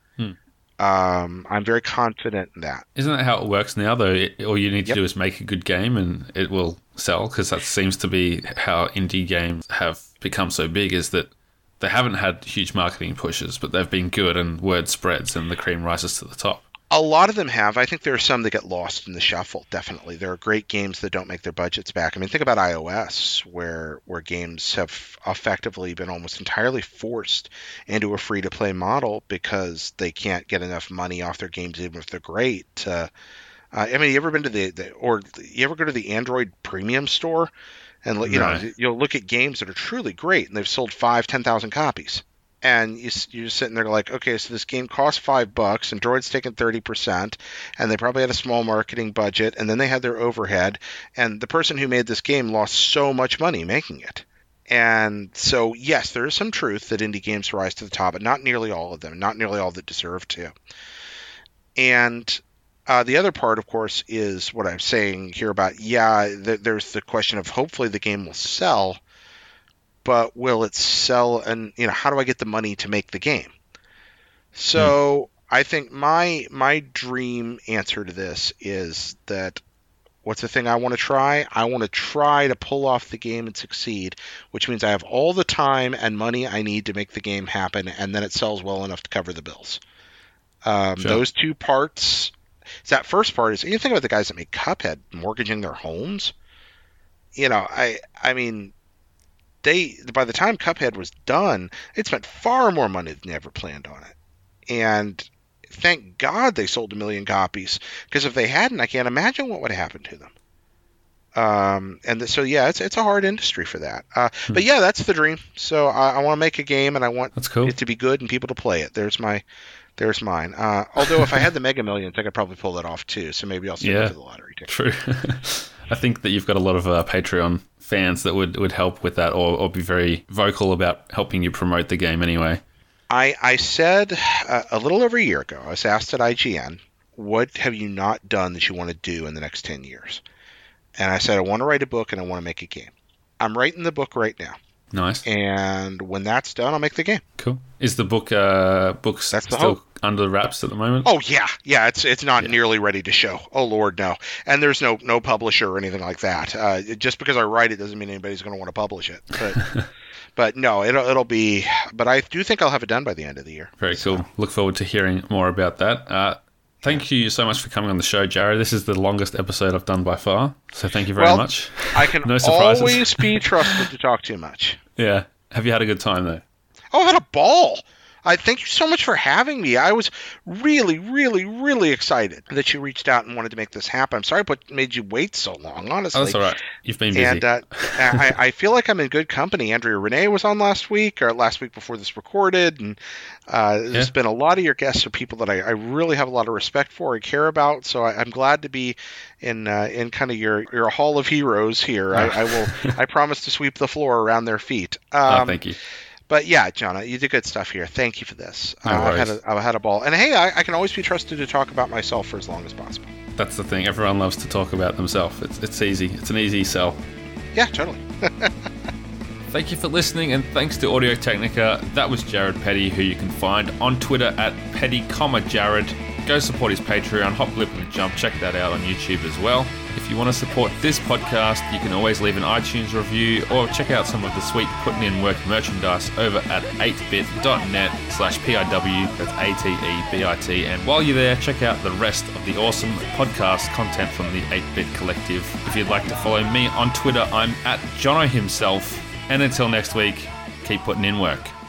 S4: I'm very confident in that.
S3: Isn't that how it works now, though? All you need to do is make a good game and it will sell, because that seems to be how indie games have become so big, is that they haven't had huge marketing pushes, but they've been good and word spreads and the cream rises to the top.
S4: A lot of them have. I think there are some that get lost in the shuffle, definitely. There are great games that don't make their budgets back. I mean, think about iOS, where games have effectively been almost entirely forced into a free-to-play model because they can't get enough money off their games, even if they're great. I mean, you ever been to you ever go to the Android Premium Store? And, you'll look at games that are truly great, and they've sold 10,000 copies. And you're sitting there like, okay, so this game cost $5, and Droid's taking 30%, and they probably had a small marketing budget, and then they had their overhead, and the person who made this game lost so much money making it. And so, yes, there is some truth that indie games rise to the top, but not nearly all of them, not nearly all that deserve to. And the other part, of course, is what I'm saying here about, there's the question of hopefully the game will sell, but will it sell, and how do I get the money to make the game? So I think my dream answer to this is that, what's the thing I want to try? I want to try to pull off the game and succeed, which means I have all the time and money I need to make the game happen, and then it sells well enough to cover the bills. Sure. Those two parts. So that first part is, you think about the guys that make Cuphead mortgaging their homes. I mean, by the time Cuphead was done, they'd spent far more money than they ever planned on it. And thank God they sold 1 million copies, because if they hadn't, I can't imagine what would have happened to them. It's a hard industry for that. But yeah, that's the dream. So I want to make a game, and I want it to be good and people to play it. There's mine. Although if I had the Mega Millions, I could probably pull that off too. So maybe I'll send it to the lottery ticket.
S3: True. I think that you've got a lot of Patreon fans that would help with that, or be very vocal about helping you promote the game anyway.
S4: I said a little over a year ago, I was asked at IGN, what have you not done that you want to do in the next 10 years? and I said I want to write a book and I want to make a game. I'm writing the book right now.
S3: Nice.
S4: And when that's done, I'll make the game.
S3: Cool. Is the book
S4: That's the
S3: still
S4: hope.
S3: under wraps at the moment?
S4: Oh yeah. It's not nearly ready to show. Oh Lord, no. And there's no publisher or anything like that. Just because I write it doesn't mean anybody's going to want to publish it. But but no, it'll be. But I do think I'll have it done by the end of the year.
S3: Very cool. Look forward to hearing more about that. Thank you so much for coming on the show, Jared. This is the longest episode I've done by far, so thank you very much.
S4: I can
S3: No surprises.
S4: always be trusted to talk too much.
S3: Yeah. Have you had a good time, though?
S4: Oh, I had a ball. I thank you so much for having me. I was really, really, really excited that you reached out and wanted to make this happen. I'm sorry I made you wait so long, honestly.
S3: Oh, that's all right. You've been busy.
S4: And I feel like I'm in good company. Andrea Renee was on last week before this recorded. And there's been a lot of your guests are people that I really have a lot of respect for and care about. So I'm glad to be in kind of your hall of heroes here. I promise to sweep the floor around their feet.
S3: Thank you.
S4: But yeah, Jonah, you did good stuff here. Thank you for this.
S3: No worries.
S4: I've had a ball. And hey, I can always be trusted to talk about myself for as long as possible.
S3: That's the thing. Everyone loves to talk about themselves. It's easy. It's an easy sell.
S4: Yeah, totally.
S3: Thank you for listening, and thanks to Audio Technica. That was Jared Petty, who you can find on Twitter at Petty, Jared. Go support his Patreon, Hop, Blip, and Jump. Check that out on YouTube as well. If you want to support this podcast, you can always leave an iTunes review or check out some of the sweet Putting In Work merchandise over at 8bit.net/PIW. That's ATEBIT. And while you're there, check out the rest of the awesome podcast content from the 8-Bit Collective. If you'd like to follow me on Twitter, I'm at Jono himself. And until next week, keep putting in work.